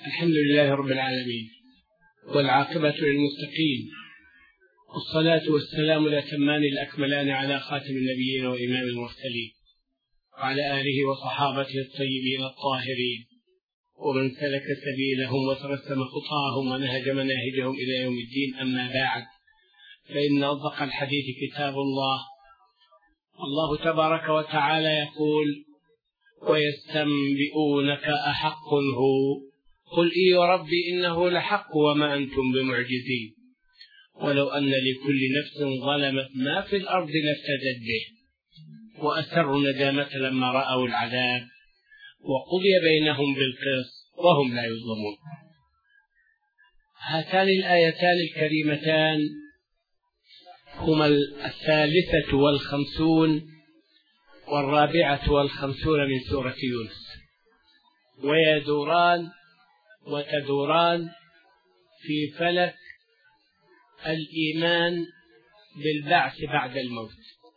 الحمد لله رب العالمين، والعاقبة للمتقين، والصلاة والسلام الأتمان الأكملان على خاتم النبيين وإمام المرسلين، وعلى آله وصحابته الطيبين الطاهرين، ومن سلك سبيلهم وترسم خطاهم ونهج مناهجهم إلى يوم الدين. أما بعد، فإن أصدق الحديث كتاب الله. الله تبارك وتعالى يقول: ويستنبئونك أحق هو قل إي وربي إنه لحق وما أنتم بمعجزين ولو أن لكل نفس ظلمت ما في الأرض لافتدت به وأسروا الندامة لما رأوا العذاب وقضي بينهم بالقسط وهم لا يظلمون. هاتان الآيتان الكريمتان هما 53 و54 من سورة يونس، ويدوران وتدوران في فلك الإيمان بالبعث بعد الموت،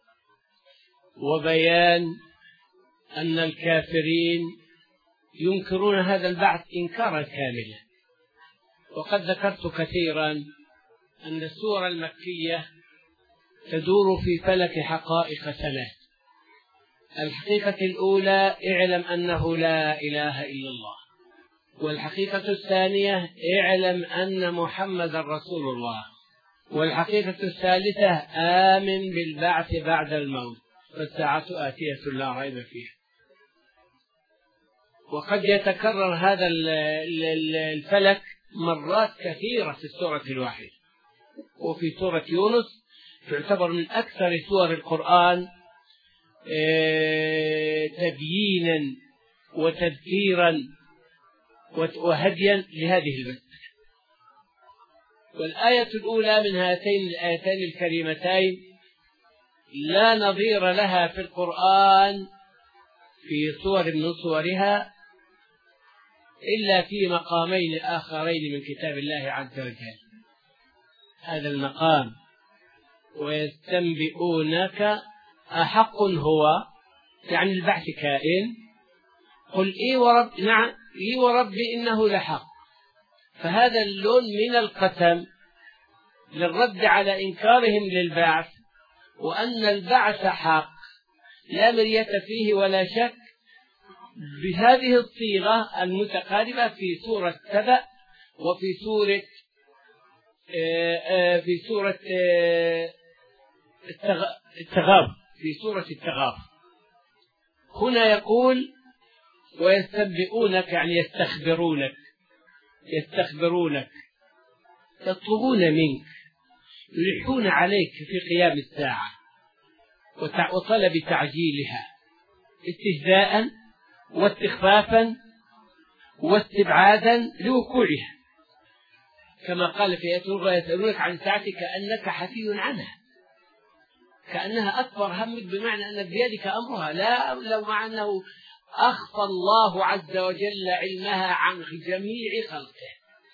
وبيان أن الكافرين ينكرون هذا البعث إنكارا كاملا. وقد ذكرت كثيرا أن السورة المكية تدور في فلك حقائق ثلاث. الحقيقة الأولى: اعلم أنه لا إله إلا الله. والحقيقة الثانية: اعلم أن محمد رسول الله. والحقيقة الثالثة: آمن بالبعث بعد الموت فالساعة آتية لا ريب فيها. وقد يتكرر هذا الفلك مرات كثيرة في السورة الواحدة، وفي سورة يونس تعتبر من أكثر سور القرآن تبيينا وتذكيرا وهديا لهذه المسألة. والآية الأولى من هاتين الآيتين الكريمتين لا نظير لها في القرآن في صور من صورها إلا في مقامين آخرين من كتاب الله عز وجل. هذا المقام: ويستنبئونك أحق هو، يعني البعث كائن، قل إي ورب، نعم إي وربي إنه لحق. فهذا اللون من القسم للرد على إنكارهم للبعث، وأن البعث حق لا مرية فيه ولا شك، بهذه الصيغة المتقاربة في سورة سبأ وفي سورة التغابن. في سورة التغابن هنا يقول: ويستنبئونك، يعني يستخبرونك، يطلبون منك، يلحون عليك في قيام الساعة وطلب تعجيلها استهزاء واستخفافا واستبعادا لوقوعها، كما قال في آية أخرى: يسألونك عن الساعة كأنك حفي عنها، كأنها أكبر همك، بمعنى أن بيدك أمرها، لا لو مع أنه أخفى الله عز وجل علمها عن جميع خلقه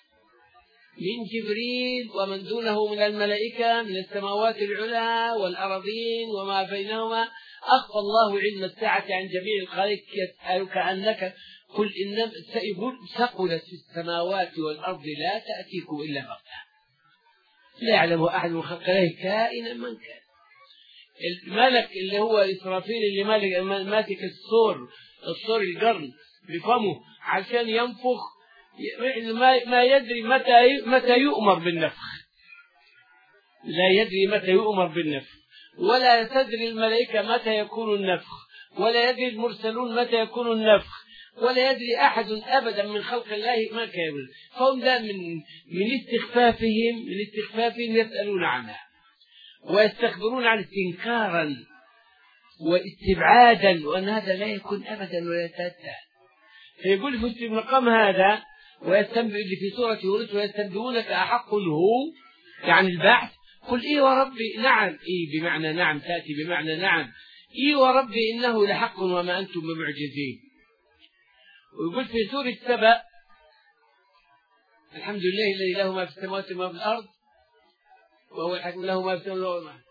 من جبريل ومن دونه من الملائكة من السماوات العلى والأرضين وما بينهما. أخفى الله علم الساعة عن جميع الخلق. يسألك أنك قل إنما ثقلت في السماوات والأرض لا تأتيكم إلا بغتة لا يعلم أحد من خلق الله كائنا من كان. الملك اللي هو إسرافيل اللي ماسك الصور القرن بفمه عشان ينفخ، ما يدري متى يؤمر بالنفخ، لا يدري متى يؤمر بالنفخ، ولا تدري الملائكة متى يكون النفخ، ولا يدري المرسلون متى يكون النفخ، ولا يدري أحد أبدا من خلق الله ما كان. فهم ده من استخفافهم يسألون عنها ويستخبرون عن استنكارا واستبعادا، وأن هذا لا يكون أبدا ولا يتأتى. فيقول في المقام هذا: ويستنبئ اللي في سورة يونس: ويستنبئونك أحق هو، يعني البعث، قل إي وربي، نعم، إي بمعنى نعم، تأتي بمعنى نعم، إي وربي إنه لحق وما أنتم بمعجزين. ويقول في سورة سبأ: الحمد لله الذي له ما في السماوات وما في الأرض وهو الحكيم له ما في السماوات وما في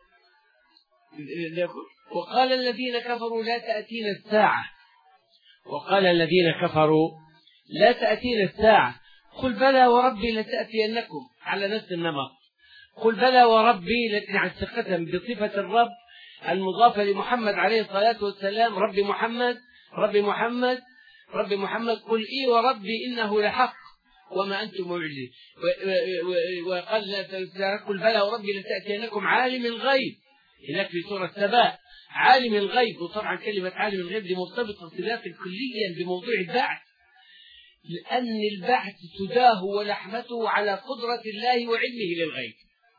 الأرض. وقال الذين كفروا لا تأتينا الساعة، وقال الذين كفروا لا تأتينا الساعة قل بلى وربي لتأتينكم على نفس النمط. قل بلى وربي يعني ثقة بصفة الرب المضافة لمحمد عليه الصلاة والسلام. رب محمد رب محمد رب محمد. قل إي وربي إنه لحق وما أنتم معجزين. وقال قل بلى وربي لتأتينكم عالم الغيب هناك في سورة سبأ. عالم الغيب، وطبعا كلمة عالم الغيب دي مرتبطة ارتباطا كليا بموضوع البعث، لأن البعث سداه ولحمته على قدرة الله وعلمه للغيب،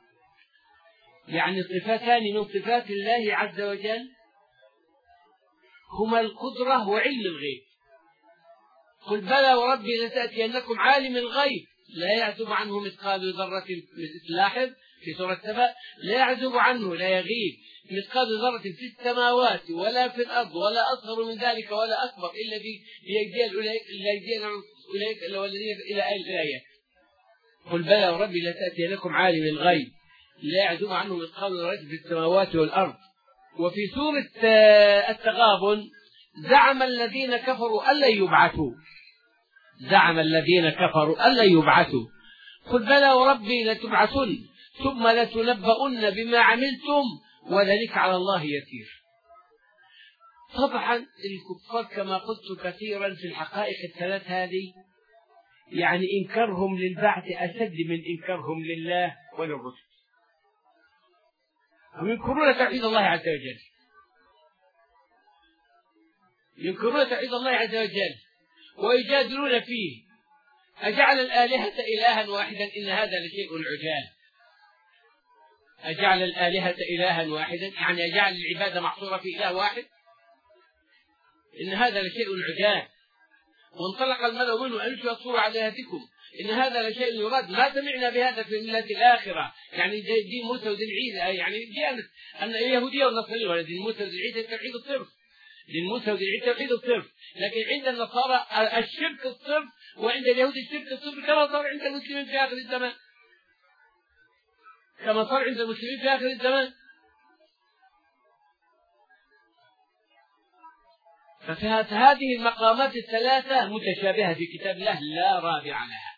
يعني صفتان من صفات الله عز وجل هما القدرة وعلم الغيب. قل بلى وربي لتأتينكم عالم الغيب لا يعزب عنه مثقال ذرة، لاحظ في سورة سبأ، لا يعزب عنه لا يغيب مثقال ذرة في السماوات ولا في الأرض ولا أصغر من ذلك ولا أكبر إلا أولئك الذين إلى الآية. قل بلى وربي لتأتينكم عالم الغيب لا يعزب عنه مثقال ذرة في السماوات والأرض. وفي سورة التغابن زعم الذين كفروا ألا يبعثوا، زعم الذين كفروا ألا يبعثوا. قل بلى وربي لتبعثن ثم لتنبؤن بما عملتم وذلك على الله يسير. طبعا الكفار كما قلت كثيرا في الحقائق الثلاث هذه يعني إنكارهم للبعث أشد من إنكارهم لله وللرسل. ينكرون توحيد الله عز وجل، ينكرون توحيد الله عز وجل ويجادلون فيه. أجعل الآلهة إلها واحدا إن هذا لشيء عجاب. أجعل الآلهة إلها واحدا يعني أجعل العبادة محصورة في إله واحد، إن هذا لشيء عجاب. وانطلق الملأ منه أن يشوا على آلهتكم إن هذا لشيء يراد ما سمعنا بهذا في الملة الآخرة. يعني دين موسى ودين عيسى، يعني ديانة اليهودية والنصرانية، ولا دين موسى ودين عيسى التوحيد الصرف، دين موسى ودين عيسى التوحيد الصرف. لكن عند النصارى الشرك الصرف، وعند اليهود الشرك الصرف، كما صار عند المسلمين في آخر الزمان، كما صار عند المسلمين في آخر الزمان. فهذه المقامات الثلاثة متشابهة في كتاب الله لا رابع لها.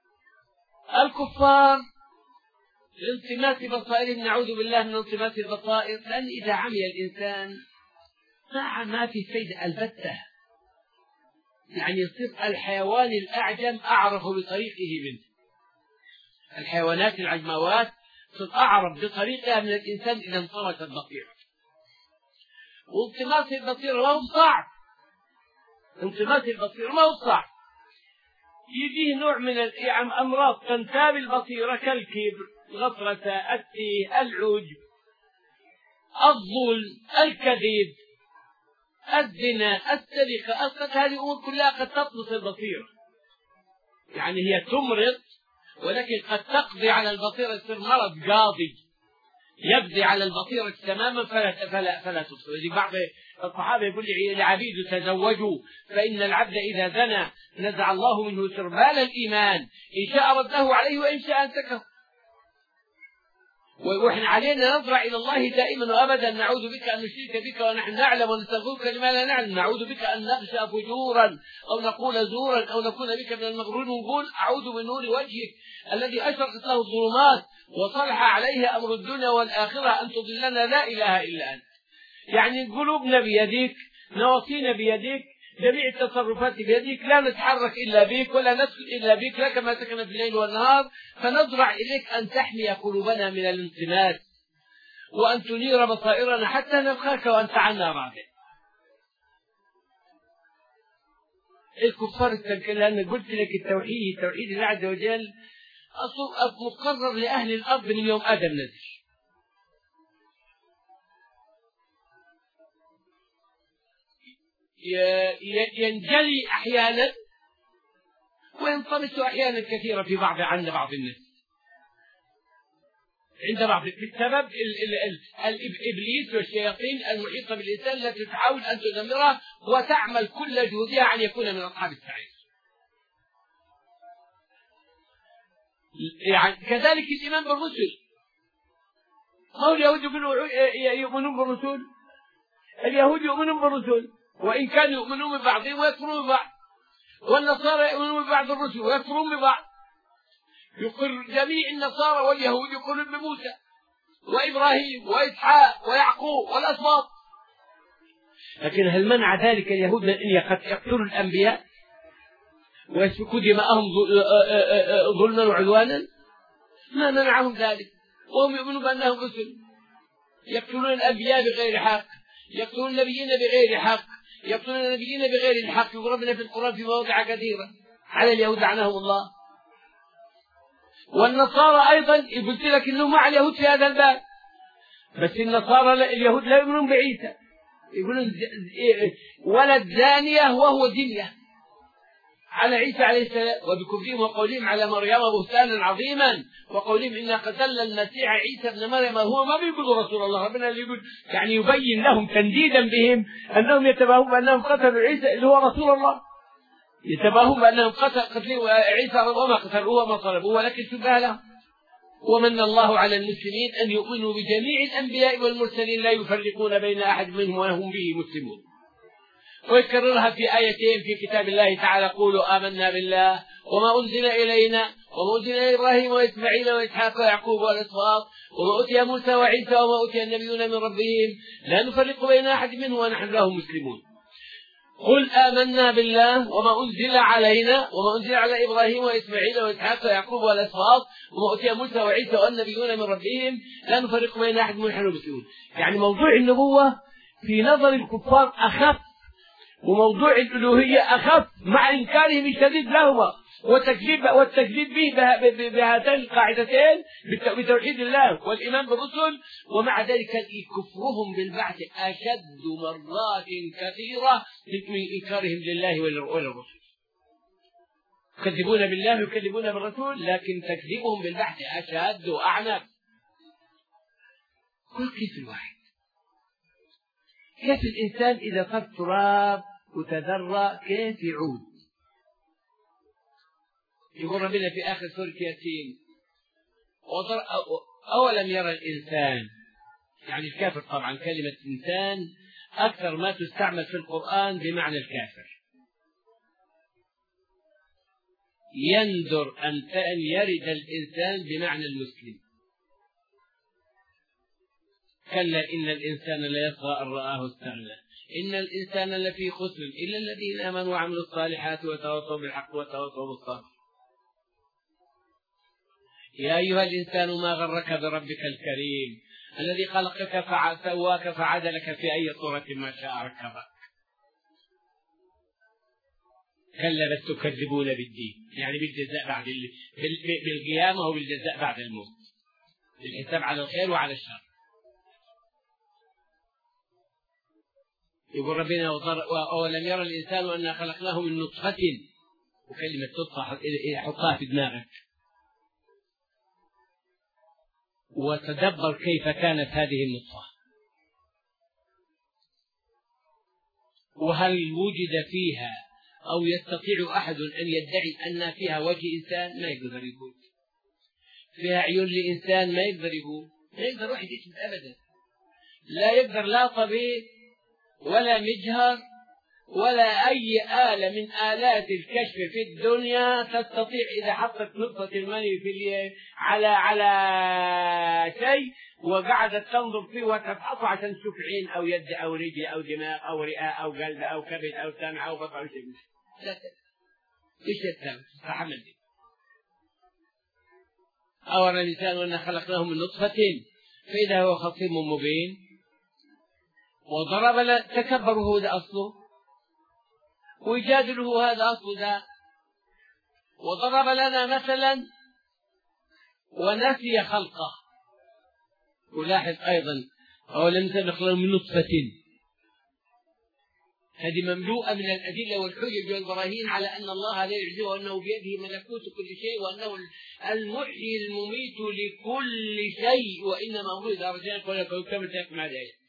الكفار لانطماس بصائرهم، نعوذ بالله من انطماس البصائر، لأن إذا عمي الإنسان ما في فايدة البتة، يعني يصير الحيوان الأعجم أعرف بطريقه منه. الحيوانات العجموات تصير أعرف بطريقها من الإنسان إذا انطمست البصيرة. وانطماس البصيرة ما هو صعب، انطماس البصيرة ما هو صعب. يجيه نوع من الأمراض تنتاب البصيرة كالكبر، غفرة، التيه، العجب، الظلم، الكذب، الزنا، السرقة، هذه الأمور كلها قد تطمس البصيرة. يعني هي تمرض ولكن قد تقضي على البصيرة، يصير مرض قاضي يقضي على البصيرة تماما فلا تبصر. بعض الصحابة يقول لعبيد تزوجوا فإن العبد إذا زنى نزع الله منه سربال الإيمان، إن شاء رده عليه وإن شاء أمسكه. وإحنا علينا نضرع إلى الله دائما وأبدا، نعوذ بك أن نشرك بك ونحن نعلم ونستغفرك لما لا نعلم، نعوذ بك أن نخشى فجورا أو نقول زورا أو نكون بك من المغرورين، ونقول أعوذ بنور وجهك الذي أشرقت له الظلمات وصلح عليه أمر الدنيا والآخرة أن تضلنا لا إله إلا أنت. يعني قلوبنا بيديك، نواصينا بيديك، جميع التصرفات بيديك، لا نتحرك إلا بك ولا نسكت إلا بك، لك ما سكن في الليل والنهار. فنضرع إليك أن تحمي قلوبنا من الانطماس وأن تنير بصائرنا حتى نلقاك وأنت عنا راض. الكفار التنكيل، لأن قلت لك التوحيد، توحيد الله عز وجل مقرر لأهل الأرض من يوم آدم نزل. ينجلي أحيانا وينطمس أحيانا كثيرا في عند بعض الناس، عند بعض بسبب الإبليس والشياطين المحيطة بالإنسان التي تحاول أن تدمره وتعمل كل جهودها أن يكون من أصحاب السعير. يعني كذلك الإيمان بالرسل، ما هو اليهود يؤمنون بالرسل، اليهود يؤمنون بالرسل وإن كانوا يؤمنون ببعضهم ويكفرون ببعض، والنصارى يؤمنون ببعض الرسل ويكفرون ببعض. يقر جميع النصارى واليهود يقرون بموسى وإبراهيم وإسحاق ويعقوب والأسباط. لكن هل منع ذلك اليهود من أن يقتلوا الأنبياء ويسفكوا دماءهم ظلما وعدوانا؟ ما منعهم ذلك، وهم يؤمنون بأنهم رسل. يقتلون الأنبياء بغير حق، يقتلون النبيين بغير حق، يقتلون النبيين بغير الحق. يضربنا في القرآن في مواضع كثيرة على اليهود لعنهم الله. والنصارى أيضا قلت لك إنه مع اليهود في هذا الباب، بس النصارى اليهود لا يؤمنون بعيسى، يقولون ولد زانية وهو زنية على عيسى عليه السلام، وبكفرهم وقولهم على مريم بهتانا عظيما، وقولهم إنا قتلنا المسيح عيسى ابن مريم. هو ما بيقولوا رسول الله، ربنا اللي يقول يعني يبين لهم تنديدا بهم أنهم يتباهون بأنهم قتلوا عيسى اللي هو رسول الله، يتباهون بأنهم قتلوا عيسى وما قتلوه وما صلبوه، ولكن شبه له. ومن الله على المسلمين أن يؤمنوا بجميع الأنبياء والمرسلين لا يفرقون بين أحد منهم وهم به مسلمون. ويكررها في آيتين في كتاب الله تعالى: قولوا آمنا بالله وما أنزل إلينا وما أنزل إلى إبراهيم وإسماعيل وإسحاق ويعقوب والأسباط وما أوتي موسى وعيسى وما أوتي النبيون من ربهم لا نفرق بين أحد منهم ونحن له مسلمون. قل آمنا بالله وما أنزل علينا وما أنزل على إبراهيم وإسماعيل وإسحاق ويعقوب والأسباط وما أوتي موسى وعيسى والنبيون من ربهم لا نفرق بين أحد منهم ونحن له مسلمون. يعني موضوع النبوة في نظر الكفار أخف، وموضوع الألوهية أخف مع إنكارهم الشديد لهما والتكذيب به بهاتين القاعدتين بتوحيد الله والإيمان بالرسل. ومع ذلك كفرهم بالبعث أشد مرات كثيرة من إنكارهم لله وللرسل. يكذبون بالله ويكذبون بالرسول، لكن تكذيبهم بالبعث أشد وأعنف. كل كيف الواحد، كيف الإنسان إذا صار تراب وتذرى كيف يعود؟ يقول ربنا في آخر سورة ياسين: أولم يرى الإنسان، يعني الكافر. طبعا كلمة إنسان أكثر ما تستعمل في القرآن بمعنى الكافر. يندر أن يرد الإنسان بمعنى المسلم. كلا إن الإنسان ليطغى أن رآه استغنى إن الإنسان لفي خسر إلا الذين آمنوا وعملوا الصالحات وتواصوا بالحق وتواصوا بالصبر. يا أيها الإنسان ما غرك بربك الكريم الذي خلقك فسواك فعدلك في أي صورة ما شاء ركبك. كلا بل تكذبون بالدين، يعني بالجزاء بعد بالقيامة وبالجزاء بعد الموت، بالحساب على الخير وعلى الشر. يقول ربنا: أولم يرى الإنسان أنا خلقناه من نطفة. وكلمة نطفة حطها في دماغك وتدبر كيف كانت هذه النطفة، وهل وجد فيها أو يستطيع أحد أن يدعي أن فيها وجه إنسان؟ ما يقدر يقول. فيها عيون لإنسان؟ ما يقدر يقول. ما يقدر واحد يثبت أبدا. لا يقدر لا طبيب ولا مجهر ولا أي آلة من آلات الكشف في الدنيا تستطيع إذا حطت نقطة المني في على شيء وقعدت تنظر فيه وتفحصه عشان تشوف عين أو يد أو رجل أو دماغ أو رئة أو قلب أو كبد أو سمع أو بطن أو شيء. لا إيش تستحمل دي؟ أورى الإنسان وأن خلقناه من نطفة فإذا هو خصيم مبين. وضرب تكبره هذا أصله ويجادله هذا أصل ذا. وضرب لنا مثلا ونسي خلقه. ولاحظ أيضا: أولم نخلقه من نطفة. هذه مملوءة من الأدلة والحجج والبراهين على أن الله لا يعجزه وأنه بيده ملكوت كل شيء وأنه المحيي المميت لكل شيء وإنما أمره إذا رجعت ولا كمل تسمع ذلك.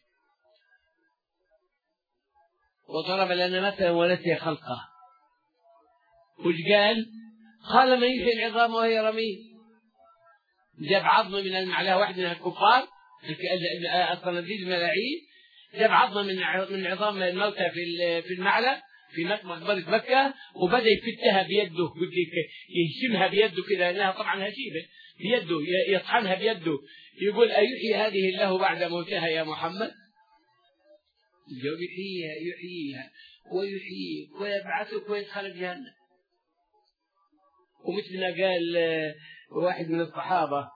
وضرب لنا مثلا ونسي خلقه. وش قال: من يحيي العظام وهي رميم. جاب عظم من المعلاه واحد من الكفار الصناديد الملاعين، جاب عظم من عظام الموتى في المعلى في مقبرة مكة، وبدأ يفتها بيده، يهشمها بيده كده، لأنها طبعا هشيمة بيده، يطحنها بيده، يقول أيحيي هذه الله بعد موتها يا محمد؟ الجواب يحييها ويحييك ويبعثك ويدخل جهنم. ومثل ما قال واحد من الصحابة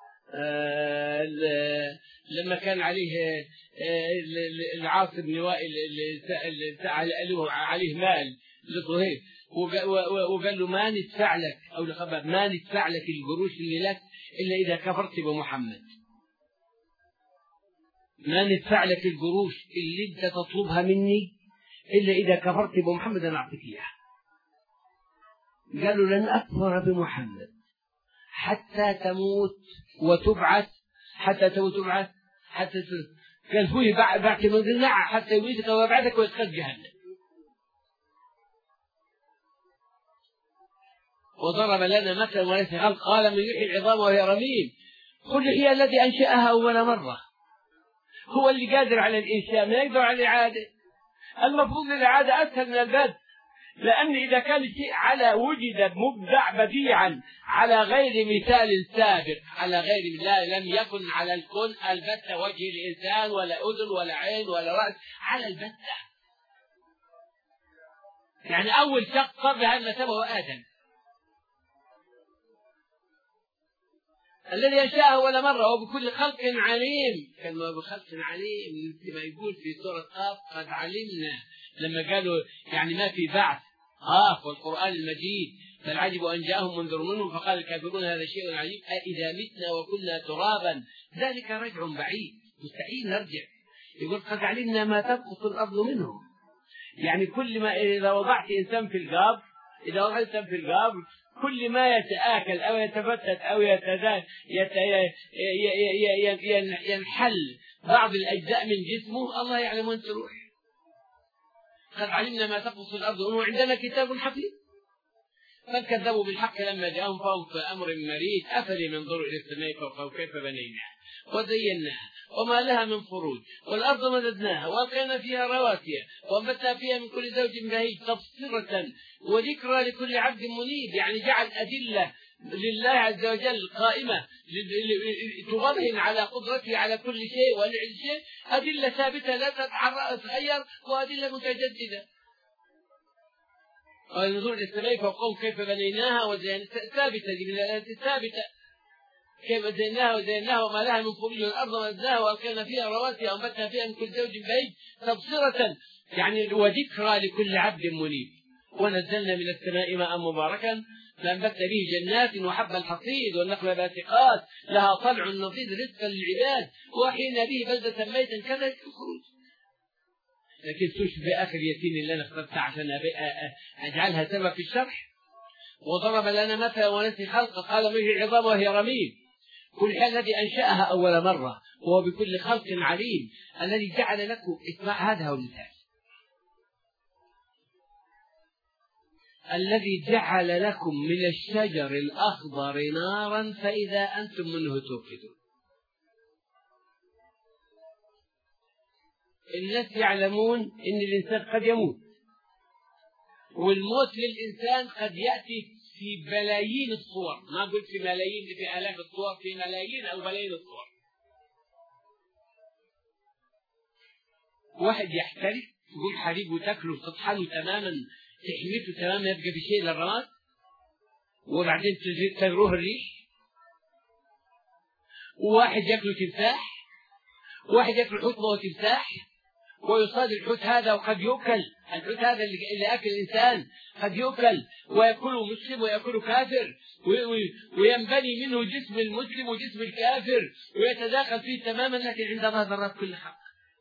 لما كان عليه العاص بن وائل اللي سأل عليه مال لصهيب، وقال له ما ندفع لك أو لخباب ما ندفع لك القروش اللي لك إلا إذا كفرت بمحمد، ما ندفع لك القروش اللي أنت تطلبها مني إلا إذا كفرت بمحمد أنا أعطيك إياها. قالوا لن أكفر بمحمد حتى تموت وتبعث، حتى تموت وتبعث حتى قال فيه بعد من ذلنا حتى يميتك ويبعثك ويدخل جهنم. وضرب لنا مثلا وليس خلق، قال من يحيي العظام وهي رميم، قل هي الذي أنشأها أول مرة، هو اللي قادر على الإنشاء، ما يقدر على الإعادة. المفروض الإعادة أسهل من البدء، لأن إذا كان الشيء على وجد مبدع بديعا على غير مثال سابق، على غير لم يكن على الكون البتة وجه الإنسان ولا أذن ولا عين ولا رأس، على البتة. يعني أول شخص صار بهذا المثابة هو آدم الذي أنشأه أول مرة، وبكل خلق عليم. كما بخلق عليم مثل ما يقول في سورة قاف قد علمنا، لما قالوا يعني ما في بعث والقرآن المجيد بل عجبوا أن جاءهم منذر منهم فقال الكافرون هذا شيء عجيب أإذا متنا وكنا ترابا ذلك رجع بعيد، مستحيل نرجع. يقول قد علمنا ما تنقص الأرض منهم، يعني كل ما إذا وضعت إنسان في القبر، إذا وضعت إنسان في القبر كل ما يتآكل أو يتفتت أو ينحل بعض الأجزاء من جسمه الله يعلم وين تروح. قد علمنا ما تنقص الأرض وعندنا كتاب حفيظ. فكذبوا بالحق لما جاءهم فهم في أمر مريض أفلم ينظروا إلى السماء فوقهم كيف بنيناها وزيناها وما لها من فروج والأرض مددناها وألقينا فيها رواسي وأنبتنا فيها من كل زوج بهيج تبصرة وذكرى لكل عبد منيب. يعني جعل أدلة لله عز وجل قائمة تبرهن على قدرته على كل شيء ونعم شيء، أدلة ثابتة لا تتغير وأدلة متجددة. ونزول السماء فوقهم كيف بنيناها وزيناها ثابتة، دي من الآيات الثابتة. كيف وزيناها وما لها من فروج والأرض مددناها وألقينا فيها رواسي وأنبتنا فيها من كل زوج بهيج تبصرة يعني وذكرى لكل عبد منيب. ونزلنا من السماء ماء مباركا فأنبتنا به جنات وحب الحصيد والنخل باسقات لها طلع نضيد رزقا للعباد وأحيينا به بلدة ميتا كذلك الخروج. لكن تشبه بآخر يتيم اللي أنا اخترتها عشان أجعلها سبب في الشرح. وضرب لنا مثلا ونسي خلقه قال من العظام وهي رميم كل حال الذي أنشأها أول مرة وهو بكل خلق عليم الذي جعل لكم اسمع هذا هو المثال الذي جعل لكم من الشجر الأخضر نارا فإذا أنتم منه توقدون. الناس يعلمون أن الإنسان قد يموت، والموت للإنسان قد يأتي في بلايين الصور، ما قلت في ملايين، في آلاف الصور، في ملايين أو بلايين الصور. واحد يحترق تقول حريق وتاكله وتطحنه تماما تحميته تماما يبقى في شيء للرماد وبعدين تجروه الريح. وواحد يأكل تمساح، واحد يأكل حوت وهو تمساح ويصاد الحوت هذا وقد يؤكل. الحوت هذا اللي أكل الإنسان قد يؤكل ويأكله مسلم ويأكله كافر وينبني منه جسم المسلم وجسم الكافر ويتداخل فيه تماما، لكن عندما ذرات كل حق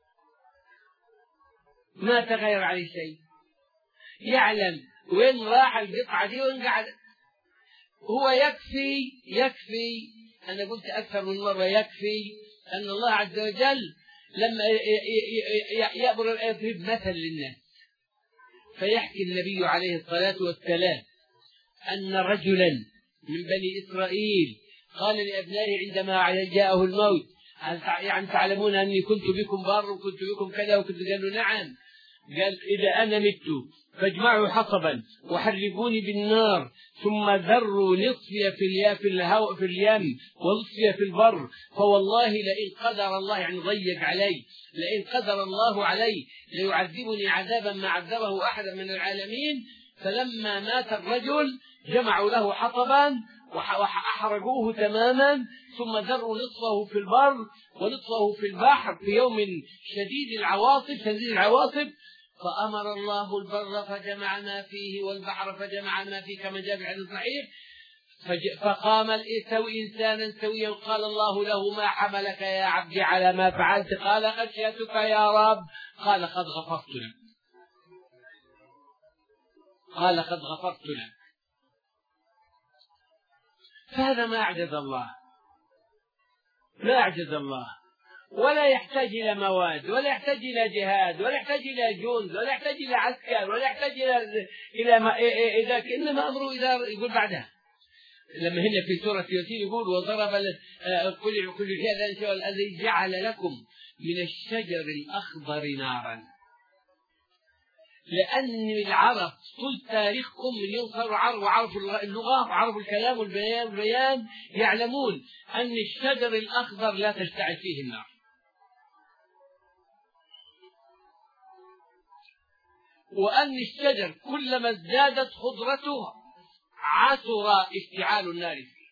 ما تغير عليه شيء، يعلم وين راح القطعة دي وين قعدت. هو يكفي أنا قلت أكثر من مرة يكفي أن الله عز وجل لما يأمر يضرب مثل للناس فيحكي النبي عليه الصلاة والسلام أن رجلا من بني إسرائيل قال لأبنائه عندما جاءه الموت يعني تعلمون أني كنت بكم بار وكنت بكم كذا وكنت، قالوا نعم. قال إذا أنا مت فاجمعوا حطبا وحرقوني بالنار ثم ذروا نصفي في اليم ونصفي في البر، فوالله لئن قدر الله، يعني ضيق علي، لئن قدر الله علي ليعذبني عذابا ما عذبه أحدا من العالمين. فلما مات الرجل جمعوا له حطبا وأحرقوه تماما، ثم ذروا نصفه في البر ونصفه في البحر في يوم شديد العواصف. فأمر الله البر فجمع ما فيه والبحر فجمع ما فيه كما جاء في الحديث الصحيح. فقام إنسانا سويا قال الله له ما حملك يا عبدي على ما فعلت؟ قال خشيتك يا رب. قال قد غفرت لك. قال قد غفرت لك. فهذا ما أعجز الله، لا أعجز الله، ولا يحتاج إلى مواد، ولا يحتاج إلى جهاد، ولا يحتاج إلى جند، ولا يحتاج إلى عسكر، ولا يحتاج إلى إنما أمره إذا يقول بعدها. لما هنا في سورة ياسين يقول وضرب كل هذا الذي جعل لكم من الشجر الأخضر نارا. لأن العرب طول تاريخكم من يوم صاروا عرب وعرفوا اللغة وعرفوا الكلام والبيان يعلمون أن الشجر الأخضر لا تشتعل فيه النار. وأن الشجر كلما ازدادت خضرته عثر اشتعال النار فيه.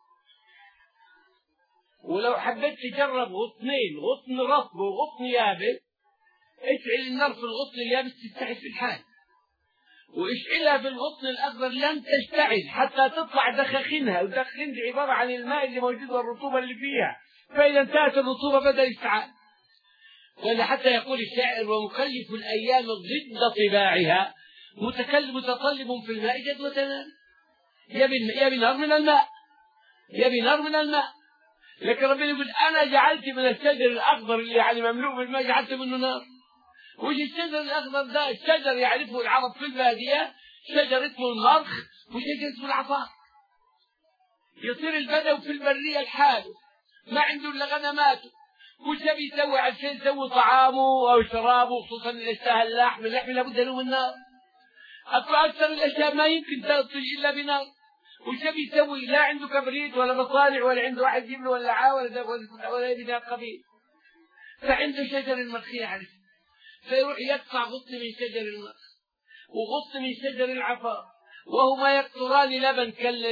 ولو حبيت تجرب غصنين، غصن رطب وغصن يابس، اشعل النار في الغصن اليابس تشتعل في الحال، واشعلها في الغصن الأخضر لن تشتعل حتى تطلع دخاخينها، والدخاخين دي عبارة عن الماء اللي موجود والرطوبة اللي فيها، فإذا انتهت الرطوبة بدأ يشتعل. ولا حتى يقول الشاعر ومكلف الأيام ضد طباعها متطلب في الماء جدوة نار. يبي نار من الماء، يبي نار من الماء. لكن ربنا يقول أنا جعلت من الشجر الأخضر اللي يعني مملوء بالماء جعلت منه نار. وش الشجر الأخضر ده؟ الشجر يعرفه العرب في البادية، شجر اسمه المرخ وشجر اسمه العصار. يصير البدو في البرية الحال ما عنده إلا غنماته، وش يسوي عشان يسوي طعامه أو شرابه، خصوصا الأشياء اللحم لابد له من نار. أكثر الأشياء ما يمكن تصل إلا بنار. وش يسوي؟ لا عنده كبريت ولا مصانع ولا عنده واحد يجيب له ولعة ولا يبي ذا قبيل، فعنده شجر المرخ يعرف، فيروح يقطع غصن من شجر المرخ وغصن من شجر العفار، وهما يقطران لبن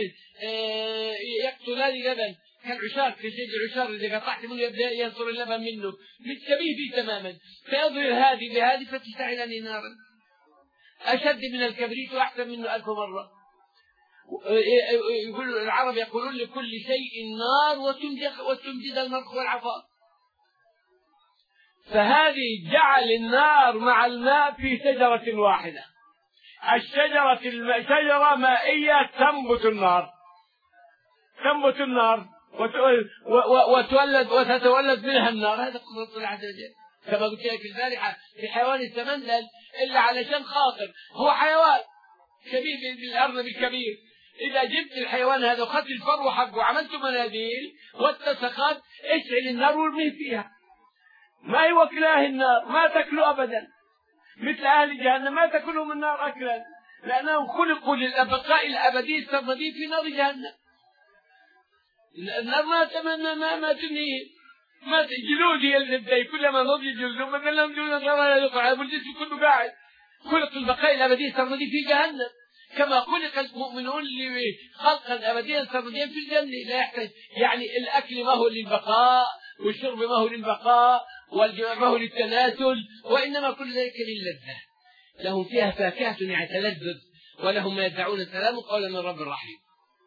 يقتلان لبن كالعشار، كشجر العشار إذا قطعت منه يبدأ ينصر اللبن منه، متشبيه به تماما. فيظهر هذه بهذه فتشتعلان نارا أشد من الكبريت وأحسن منه 1000 مرة. يقول العرب يقولون لكل شيء نار وتمجد المرخ والعفار. فهذه جعل النار مع الماء في شجرة واحدة. شجرة مائية تنبت النار وتتولد منها النار. هذا قدرة الله عز وجل. كما قلت لك البارحة في حيوان السمندل إلا علشان خاطر هو حيوان شبيه بالأرنب الكبير، إذا جبت الحيوان هذا وخدت الفرو حقه وعملته مناديل واتسخت اشعل النار وارميه فيها، ما يوكلاه النار، ما تأكله أبدا، مثل أهل جهنم ما تأكلهم النار أكلا، لأنهم خلقوا للبقاء الأبدي السرمدي في نار جهنم. النار ما تنهي، ما جلودي الذي كلما نضج جلدهم مثلا لهم جلود لا يقع، والجسم كله قاعد. خلق البقاء الأبدي السرمدي في جهنم، كما خلق المؤمنون لخلقا أبديا سرمديا في الجنة. لا يحتاج يعني الأكل ما هو للبقاء، والشرب ما هو للبقاء، والجوع ما هو للتناسل، وإنما كل ذلك للذة. لهم فيها فاكهة يعني تلذذ، ولهم ما يدعون السلام قولا من رب رحيم.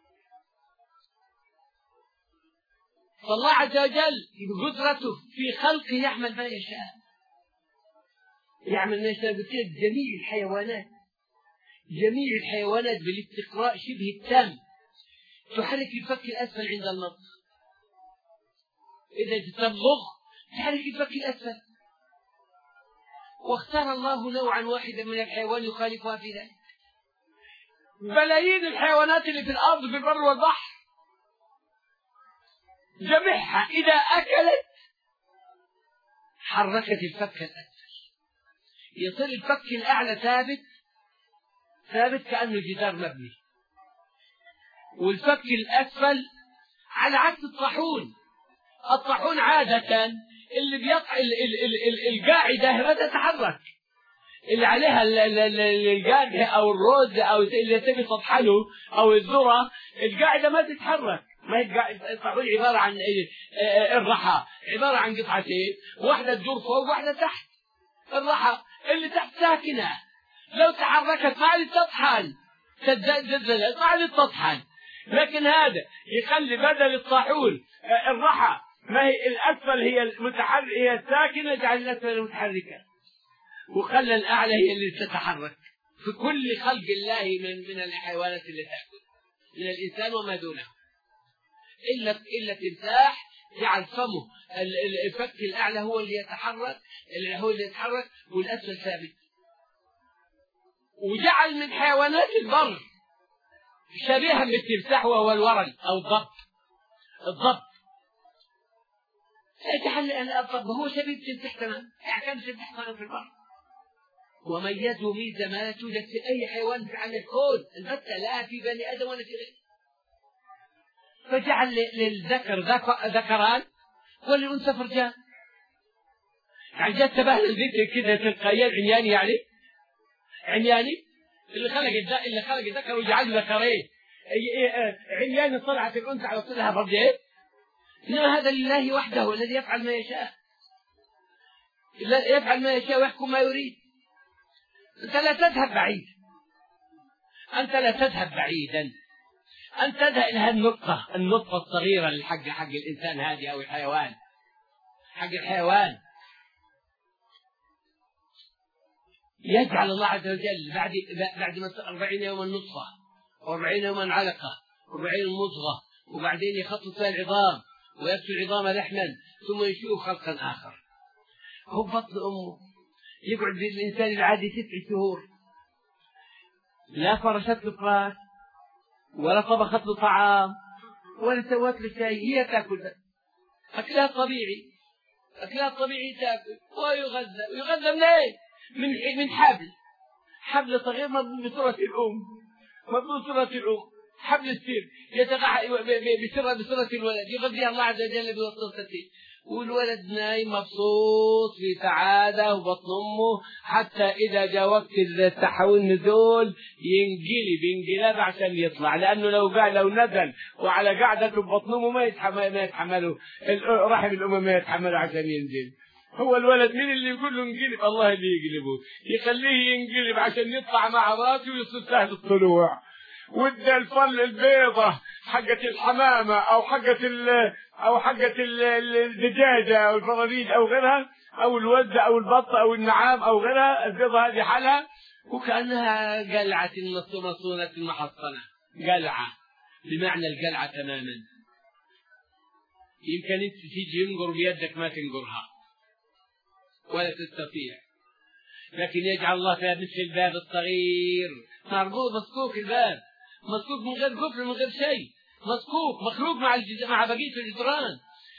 فالله عز وجل بقدرته في خلقه يعمل ما يشاء، يعمل ما يشاء. جميع الحيوانات بالاستقراء شبه التام تحرك الفك الأسفل عند النطق، إذا تبلغ تحرك الفك الأسفل. واختار الله نوعا واحدا من الحيوان يخالفها في ذلك. بلايين الحيوانات اللي في الأرض في البر والبحر جميعها إذا أكلت حركت الفك الأسفل، يصير الفك الأعلى ثابت كأنه جدار مبني، والفك الأسفل على عكس الطاحون. الطاحون عادة اللي بيقع القاعدة ما تتحرك، اللي عليها الجاجة أو الرز أو اللي تبي تطحنه أو الذرة، القاعدة ما تتحرك. ما هي الطاحون عبارة عن الرحى، عبارة عن قطعتين، واحدة تدور فوق واحدة تحت. الرحى اللي تحت ساكنة، لو تحركت ما عاد تطحن، تتزلزل ما عاد تطحن. لكن هذا يخلي بدل الطاحون الرحى ما هي الأسفل هي هي الساكنة، جعل الأسفل المتحركة، وخلى الأعلى هي اللي تتحرك. في كل خلق الله من الحيوانات اللي تأكل، من الإنسان وما دونه، إلا التمساح جعل فمه الفك الأعلى هو اللي يتحرك والأسفل ثابت. وجعل من حيوانات البر شبيها بالتمساح وهو الورل أو الضب. الضب هو شبيه بالتمساح تمام، كان تمساح صار في البر، وميزه ميزة ما لا توجد في أي حيوان في عالم الكون البتة، لا في بني آدم ولا في غيره. فجعل للذكر ذكران وللأنثى فرجان. يعني جت تباهل الذكر كده تلقائيا عمياني، يعني عمياني اللي خلق الذكر وجعل ذكرين عمياني، طلعت الأنثى على طولها فرجين. إنما هذا لله وحده الذي يفعل ما يشاء، ويحكم ما يريد. أنت لا تذهب بعيدا، أنت تذهب إلى النقطة الصغيرة اللي حق الإنسان هذه أو الحيوان، حق الحيوان. يجعل الله عز وجل بعد ما 40 يوما نطفة، و40 يوما علقة، و40 مضغة، وبعدين يخطط فيها العظام ويكسو العظام لحما، ثم ينشئه خلقا آخر. هو بطن أمه يقعد بالإنسان العادي 9 شهور، لا فرشت له فراش ولا طبخت له طعام ولا سوت له شيء، هي تأكل أكلها طبيعي تأكل ويغذى من حبل صغير مضبوط بصورة الأم، حبل السير يتقع بصورة الولد، يغذيها الله عز وجل بواسطته، والولد نايم مبسوط في سعادة وبطن أمه، حتى إذا جاء وقت التحول نزول ينقلب عشان يطلع، لأنه لو نزل وعلى قاعدته ببطن أمه ما يتحمله رحم الأم، ما يتحمله عشان ينزل. هو الولد من اللي يقول له انقلب؟ الله اللي يقلبه، يخليه ينقلب عشان يطلع مع راسه ويصير سهل الطلوع. وده الفل البيضة حقة الحمامة أو حقة الدجاجة أو الفراريج أو غيرها، أو الوز أو البط أو النعام أو غيرها، البيضة هذه حالها وكأنها قلعة مصونة محصنة، قلعة بمعنى القلعة تماما. يمكن أنت تيجي ينقر بيدك ما تنقرها ولا تستطيع، لكن يجعل الله فيها مثل الباب الصغير مربوط مسكوك، الباب مسكوك من غير قفل من غير شيء، مسكوك مخلوق مع بقية الجدران.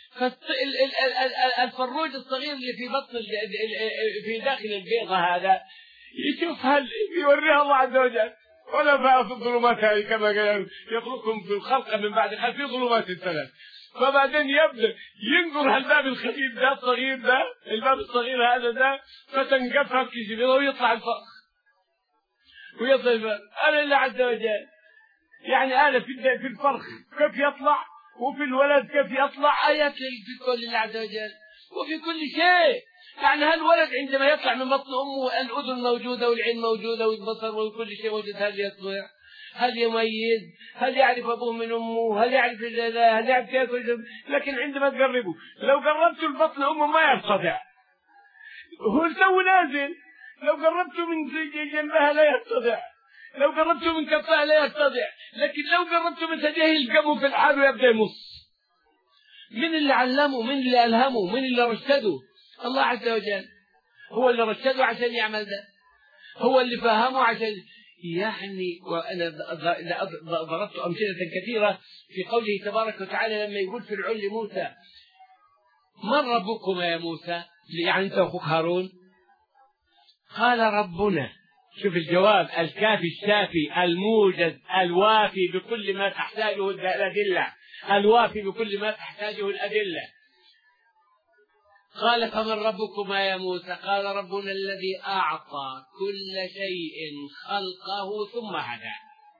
فالفروج الصغير اللي في بطن في داخل البيضة هذا يشوف هل يوريها الله عز وجل، ولا بقى في الظلمات هذه كما قال يخلقكم في الخلق من بعد خلق في ظلمات 3. فبعدين يبدأ ينظر هالباب الخفيف ده الصغير ده، الباب الصغير هذا ده، فتنقفها بكيسه ويطلع الفرخ ويطلع الفرخ. أنا الله عز وجل يعني أنا في الفرخ كيف يطلع، وفي الولد كيف يطلع، آيات في كل الله عز وجل وفي كل شيء. يعني هالولد عندما يطلع من بطن أمه الأذن موجودة والعين موجودة والبصر وكل شيء موجود، هل يطلع؟ هل يميز؟ هل يعرف أبوه من أمه؟ هل يعرف الجزاء؟ هل يعرف يأكل؟ لكن عندما تقربه، لو قربته لبطن أمه ما يستطيع، هو الجو نازل، لو قربته من جنبها لا يستطيع، لو قربته من كفها لا يستطيع، لكن لو قربته من ثديه يلقمه في الحال ويبدأ يمص. من اللي علمه؟ من اللي ألهمه؟ من اللي رشده؟ الله عز وجل هو اللي رشده عشان يعمل ده، هو اللي فهمه عشان يعني. وأنا ضربت أمثلة كثيرة في قوله تبارك وتعالى لما يقول فرعون لموسى: من ربكما يا موسى؟ يعني أنت وأخوك هارون. قال ربنا، شوف الجواب الكافي الشافي الموجز الوافي بكل ما تحتاجه الأدلة، الوافي بكل ما تحتاجه الأدلة. قال فمن ربكما يا موسى؟ قال ربنا الذي أعطى كل شيء خلقه ثم هدى.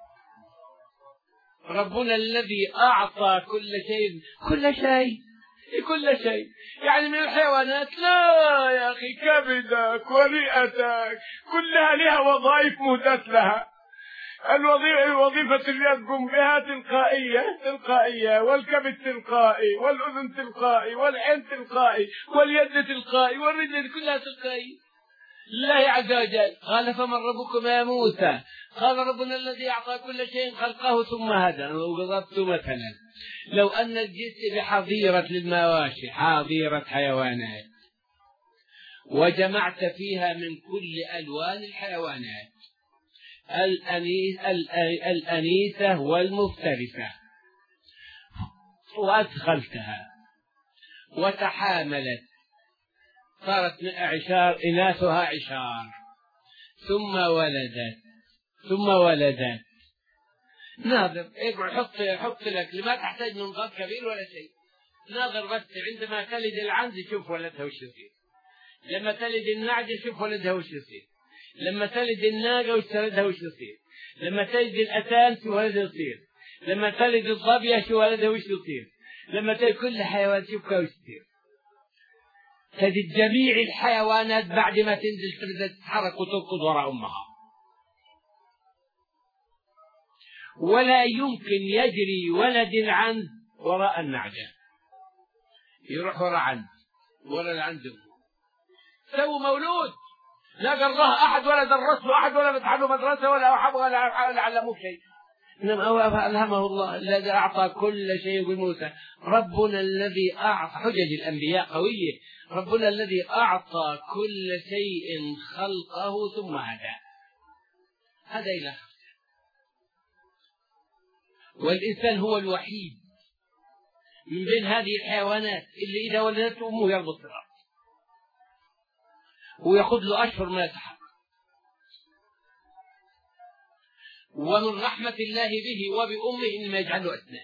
ربنا الذي أعطى كل شيء، كل شيء، كل شيء، يعني من الحيوانات. لا يا أخي، كبدك ورئتك كلها لها وظائف مهدت لها. الوظيفة اللي تقوم بها تلقائية، والكبد تلقائي، والأذن تلقائي، والعين تلقائي، واليد تلقائي، والرجل كلها تلقائي لله عز وجل. قال فمن ربكم يا موسى؟ قال ربنا الذي أعطى كل شيء خلقه ثم هدى. وضربت مثلا لو أن الجسم بحظيرة للمواشي، حظيرة حيوانات، وجمعت فيها من كل ألوان الحيوانات، الأنيسة والمفترسة، وأدخلتها وتحاملت، صارت عشار، إناثها عشار، ثم ولدت. ناظر، حط لك لما تحتاج من ضغط كبير ولا شيء. ناظر بس عندما تلد العنز شوف ولدها وش يصير، لما تلد النعجة شوف ولدها وش يصير، لما تلد الناقة وش ولدها وش يصير، لما تلد الأتان شو ولدها يصير، لما تلد الظبية شو ولدها وش يصير، لما تلد كل حيوان شوف وش يصير. تجد جميع الحيوانات بعد ما تنزل تبدأ تتحرك وتركض وراء أمها، ولا يمكن يجري ولد العنز وراء النعجة، يروح وراء عنز ولا العنز. سووا مولود لا قراه أحد ولا درس له أحد ولا فتح له مدرسة ولا أحب ولا علموه شيء، إنما ألهمه الله الذي أعطى كل شيء بموسى. ربنا الذي أعطى، حجج الأنبياء قوية، ربنا الذي أعطى كل شيء خلقه ثم هدى. هذا إله. والإنسان هو الوحيد من بين هذه الحيوانات اللي إذا ولدته أمه يربط الرأس ويأخذ له أشهر ما يتحرك. ومن رحمة الله به وبأمه إنما يجعل له أسنان،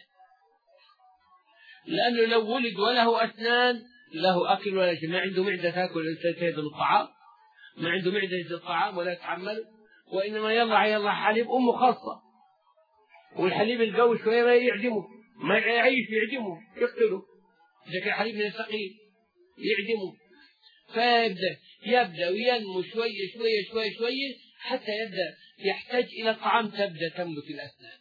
لأنه لو ولد وله أسنان له أكل ولا شيء، ما عنده معدة تأكل تهضم الطعام، ما عنده معدة الطعام ولا تحمل، وإنما يلا حليب أمه خاصة، والحليب القوي شوية ما يعدمه، ما يعيش يعدمه يقتله، إذا كان حليب من الثقيل يعدمه. فيبدأ وينمو شوية حتى يبدأ يحتاج إلى طعام، تبدأ تنبت الأسنان.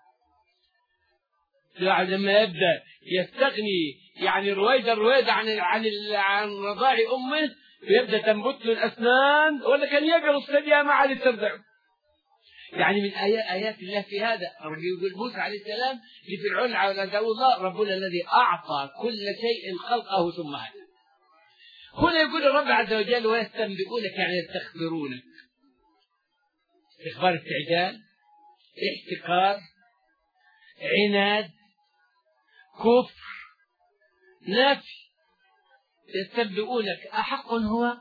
لما يبدأ يستغني يعني رويدا عن رضاع أمه، ويبدأ تنبت له الأسنان، ولا كان يقرص ثديها ما عاد ترضع. يعني من آيات الله في هذا. يقول موسى عليه السلام لفرعون على داود الله ربنا الذي أعطى كل شيء خلقه ثم هدى. هنا يقول الرب عز وجل ويستنبئونك يعني يستخبرونك، استخبار استعجال، احتقار، عناد، كفر، نفي. يستنبئونك أحق هو؟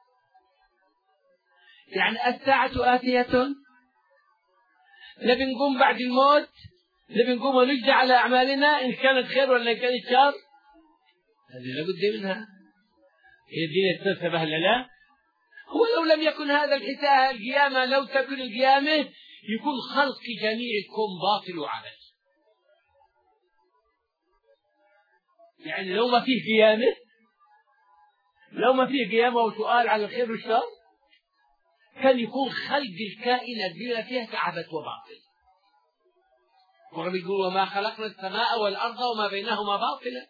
يعني الساعة آتية، نبي نقوم بعد الموت، نبي نقوم ونجزي على أعمالنا إن كانت خير ولا إن كانت شر، هذه لابد منها. هي الدين التسبه لا. هو لو لم يكن هذا الحساب القيامة، لو تكن القيامة يكون خلق جميع الكون باطل وعبث. يعني لو ما فيه قيامة وسؤال على الخير والشر، كان يكون خلق الكائنات بما فيها كعبث وباطل. ورب يقول وما خلقنا السماء والأرض وما بينهما باطلا،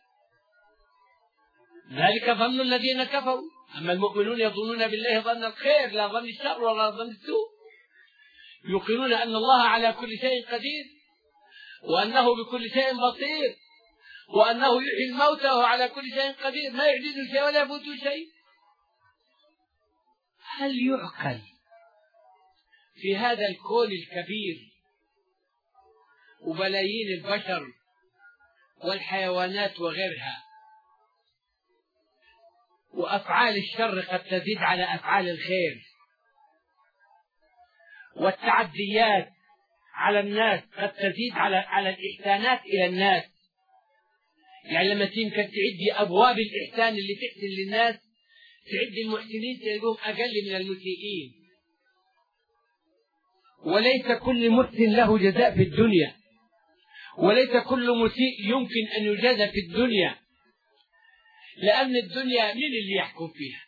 ذلك ظن الذين كفروا. أما المؤمنون يظنون بالله ظن الخير لا ظن الشر ولا ظن السوء، يوقنون أن الله على كل شيء قدير، وأنه بكل شيء بصير، وأنه يحيي الموتى وهو على كل شيء قدير، ما يعجزه شيء ولا يفوته شيء. هل يعقل في هذا الكون الكبير وبلايين البشر والحيوانات وغيرها، وأفعال الشر قد تزيد على أفعال الخير، والتعديات على الناس قد تزيد على الإحسانات إلى الناس. يعني لما تمكن تعدي أبواب الإحسان اللي تحسن للناس، تعدي المحسنين تلاقيهم أقل من المسيئين. وليس كل محسن له جزاء في الدنيا، وليس كل مسيء يمكن أن يجازى في الدنيا، لأن الدنيا من اللي يحكم فيها؟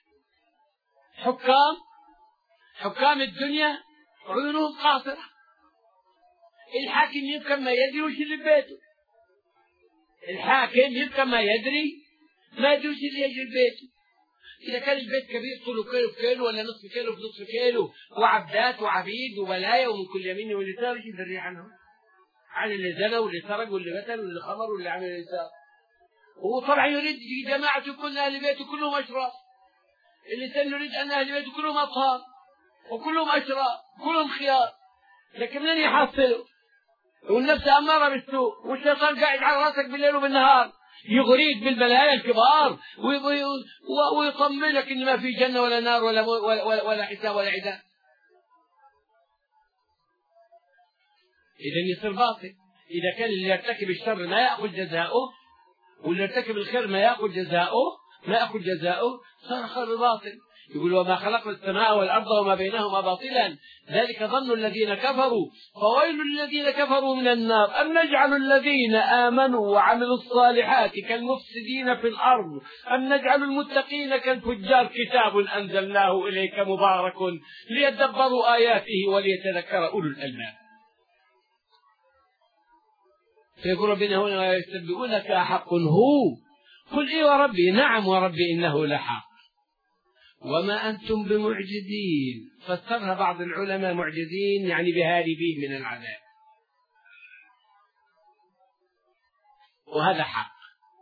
حكام الدنيا عيونهم قاصرة. الحاكم يمكن ما يدري وش اللي ببيته، الحاكم يمكن ما يدري وش اللي يجري ببيته. إذا كان البيت كبير طوله كيلو في كيلو ولا نصف كيلو في نصف كيلو، وعبدات وعبيد وبلايا ومن كل يمين واليسار، ايش يدري عنهم؟ عن اللي زنى واللي سرق واللي قتل واللي خمر واللي عمل اليسار. وهو طبعا يريد جماعته كل أهل بيته كلهم أشراف. الإنسان يريد أن أهل بيته كلهم أطهار وكلهم أشراف كلهم خيار، لكن من يحصله؟ والنفس أمارة بالسوء، والشيطان قاعد على راسك بالليل وبالنهار يغريك بالبلايا الكبار ويطمنك إن ما في جنة ولا نار ولا حساب ولا عذاب. إذن يصير باطل. إذا كان اللي يرتكب الشر ما يأخذ جزاؤه، واللي يرتكب الخير ما يأخذ جزاؤه، صار خير باطل. يقول وما خلقنا السماء والأرض وما بينهما باطلا ذلك ظن الذين كفروا فويل للذين كفروا من النار أم نجعل الذين آمنوا وعملوا الصالحات كالمفسدين في الأرض أم نجعل المتقين كالفجار كتاب أنزلناه إليك مبارك ليدبروا آياته وليتذكر أولو الألباب. فيقول ربنا هنا يستنبئونك أحق هو قل إيه وربي نعم وربي إنه لحق وما أنتم بمعجزين. فسرها بعض العلماء معجزين يعني بهاربين من العذاب، وهذا حق.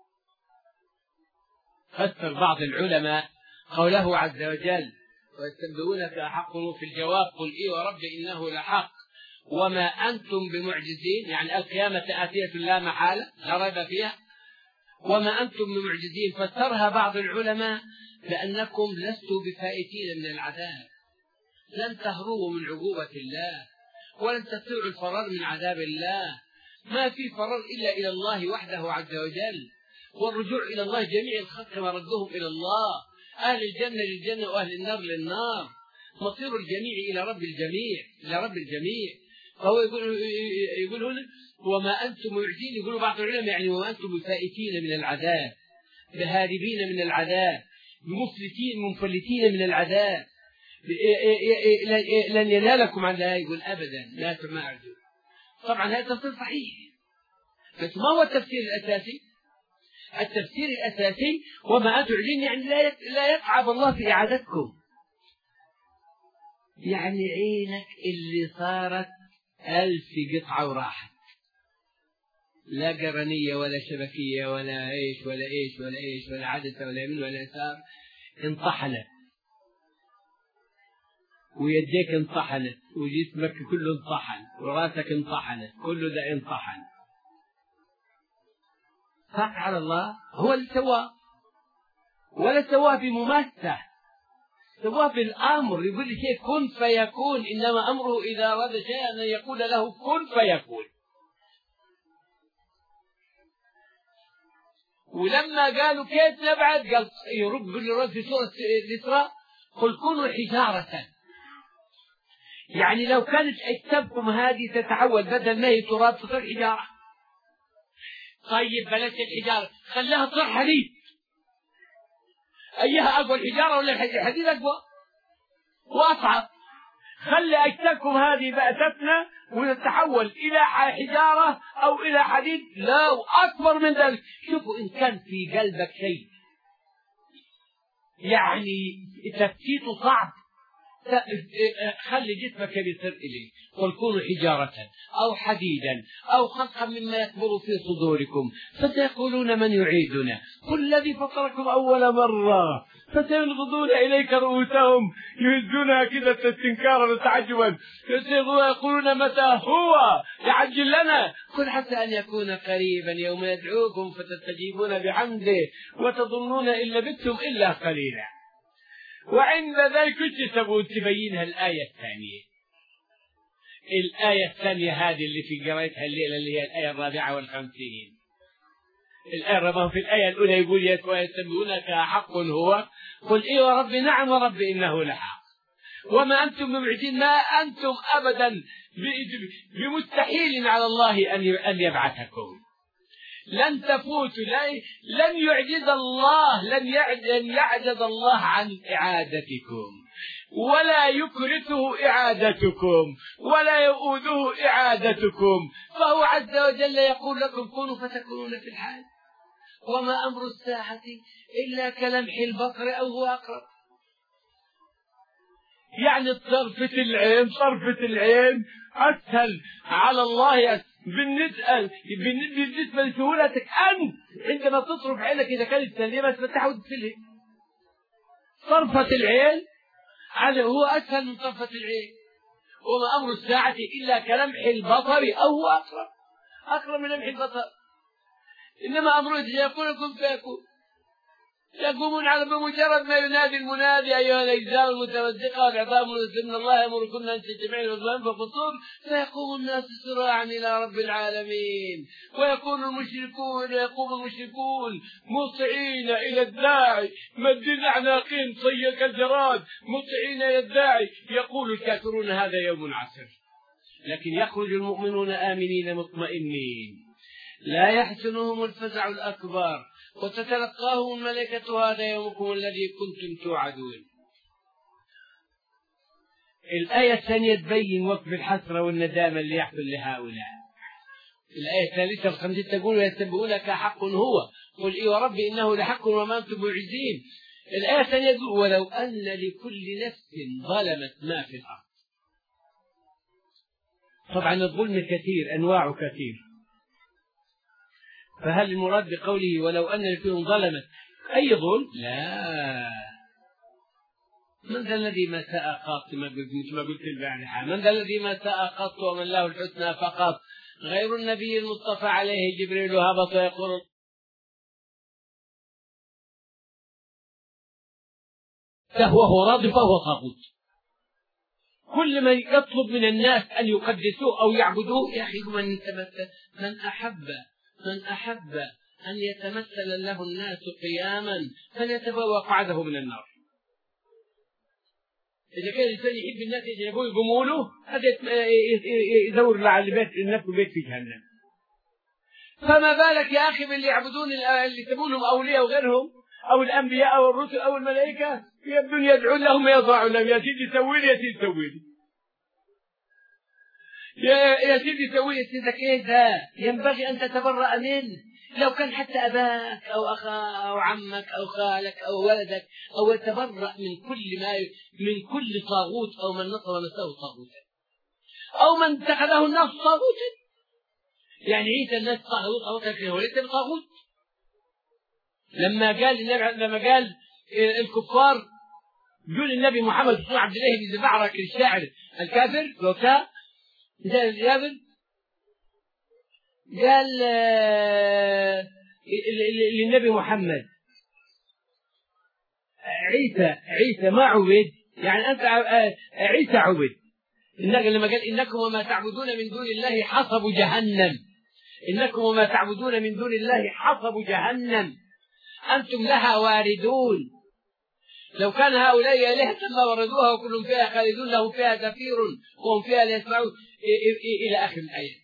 فسر بعض العلماء قوله عز وجل ويستنبئونك أحق في الجواب قل إيه وربي إنه لحق وما أنتم بمعجزين، يعني القيامة آتية لا محالة لا ريب فيها، وما أنتم بمعجزين. فسرها بعض العلماء لأنكم لستم بفائتين من العذاب، لن تهربوا من عقوبة الله ولن تستطيعوا الفرار من عذاب الله. ما في فرار إلا إلى الله وحده عز وجل، والرجوع إلى الله جميع الخلق مردهم إلى الله، أهل الجنة للجنة وأهل النار للنار، مصير الجميع إلى رب الجميع. فهو يقول هنا وما أنتم معجزين. يقولوا بعض العلماء يعني وما أنتم بفائتين من العذاب، بهاربين من العذاب، منفلتين من العذاب، لن ينالكم عن لا يقول أبدا لا تماعدوا. طبعا هذا تفسير صحيح، بس ما هو التفسير الأساسي؟ التفسير الأساسي وما أنتم معجزين يعني لا يتعب الله في إعادتكم، يعني عينك اللي صارت 1000 قطعة وراحت، لا قرنية ولا شبكية ولا إيش ولا عدسة ولا يمين ولا يسار، انطحنت، ويديك انطحنت، وجسمك كله انطحن، وراسك انطحنت، كله ده انطحن. فاق على الله هو اللي سواه، ولا سواه بمماسة، سواه بالأمر. يقول شيء كن فيكون، إنما أمره إذا أراد شيئا أن يقول له كن فيكون. ولما قالوا كيف نبعد قال يرد بالرد في سورة الإسراء قل كونوا حجارة، يعني لو كانت أجسامكم هذه تتحول بدل ما هي تراب تصير حجارة. طيب بلاش الحجارة خليها تصير حديد، أيها أقوى الحجارة ولا الحديد أقوى وأصعب؟ خلي أجسامكم هذه بقى تفنى وتتحول إلى حجارة أو إلى حديد، لا وأكبر من ذلك. شوفوا إن كان في قلبك شيء يعني تفتيته صعب، خلي جسمك يصير إليه. قل كونوا حجارة أو حديدا أو خلقا مما يكبر في صدوركم فسيقولون من يعيدنا قل الذي فطركم أول مرة فسينغضون إليك رؤوسهم يهزونها كذا استنكارا وتعجبا يقولون متى هو يعجل لنا قل حتى أن يكون قريبا يوم يدعوكم فتستجيبون بحمده وتظنون إن لبثتم إلا قليلا. وعند ذلك كنت تبغون تبينها الآية الثانية الآية الثانية هذه اللي في قريتها الليلة اللي هي الآية 54. الآية في الآية الأولى يقول يتبعونك حق هو قل إيه ورب نعم ورب إنه لحق وما أنتم بمعجزين ما أنتم أبدا بمستحيل على الله أن يبعثكم لن تفوتوا لن يعجز الله لن يعجز الله عن إعادتكم ولا يكرثه إعادتكم ولا يؤوده إعادتكم فهو عز وجل يقول لكم كونوا فتكونون في الحال وما أمر الساعة إلا كلمح البصر أو هو أقرب. يعني طرفة العين أسهل على الله بالنسبة لسهولتك أنت عندما تصرف عينك إذا كانت سليمة تفتح وتسلم. طرفة العين هو أسهل من طرفة العين وما أمر الساعة إلا كلمح البصر أو هو أقرب من لمح البصر. إنما أمره يقول لكم فيكون يقومون على بمجرد ما ينادي المنادي أيها الأجزاء المتمزقة والعظام من الله يأمركم أن تجتمعن والظلام فالفطور فيقوم الناس سراعا إلى رب العالمين ويقوم المشركون مطيعين إلى الداعي مدين أعناقهم طي كالجراد مطيعين إلى الداعي. يقول الكافرون هذا يوم عسر لكن يخرج المؤمنون آمنين مطمئنين لا يحزنهم الفزع الأكبر وتتلقاهم الملائكة هذا يومكم الذي كنتم توعدون. الآية الثانية تبين وقف الحسرة والندامة اللي يحصل لهؤلاء. الآية الثالثة والخامسة تقول ويتبعونك حق هو قل إيه وربي إنه لحق وما أنتم معجزين. الآية الثانية تقول ولو أن لكل نفس ظلمت ما في الأرض. طبعا الظلم كثير أنواع كثير فهل المراد بقوله ولو أن لكل ظلمت أي ظلم؟ لا. من ذا الذي ما ساء قط ما قلت البارحة من ذا الذي ما ساء قط ومن له الحسنى فقط غير النبي المصطفى عليه جبريل هبط ويقول وهو راضي فهو طاغوت. كل من يطلب من الناس أن يقدسوه أو يعبدوه يا أخي من أحب أن يتمثل له الناس قياما فليتبوأ مقعده من النار. إذا كان الإنسان يحب الناس يجيبوه يقوموا له هذا يدور على بيت النفس بيت في جهنم. فما بالك يا أخي باللي يعبدون اللي يسمونهم أولياء وغيرهم أو الأنبياء أو الرسل أو الملائكة يبدون يدعون لهم ويضاعون لهم يا سيدي سوي لي يا سيدي سوي لي يا سيدي سوي لي سيدك إيه ده ينبغي أن تتبرأ منه. لو كان حتى أباك أو أخا أو عمك أو خالك أو ولدك أو تبرأ من كل طاغوت أو من نصب نفسه طاغوتا أو من اتخذه الناس طاغوتا. يعني عيسى الناس طاغوت أو وليس بطاغوت. لما قال الكفار يقول النبي محمد بن عبد الله بن زبعرك الشاعر الكافر وكا قال للنبي محمد عيسى ما عبد يعني أنت عيسى عبد. لما قال إنكم وما تعبدون من دون الله حصب جهنم إنكم وما تعبدون من دون الله حصب جهنم أنتم لها واردون لو كان هؤلاء آلهة ما وردوها وكلهم فيها خالدون له فيها زفير وهم فيها ليسمعون إلى آخر الآيات.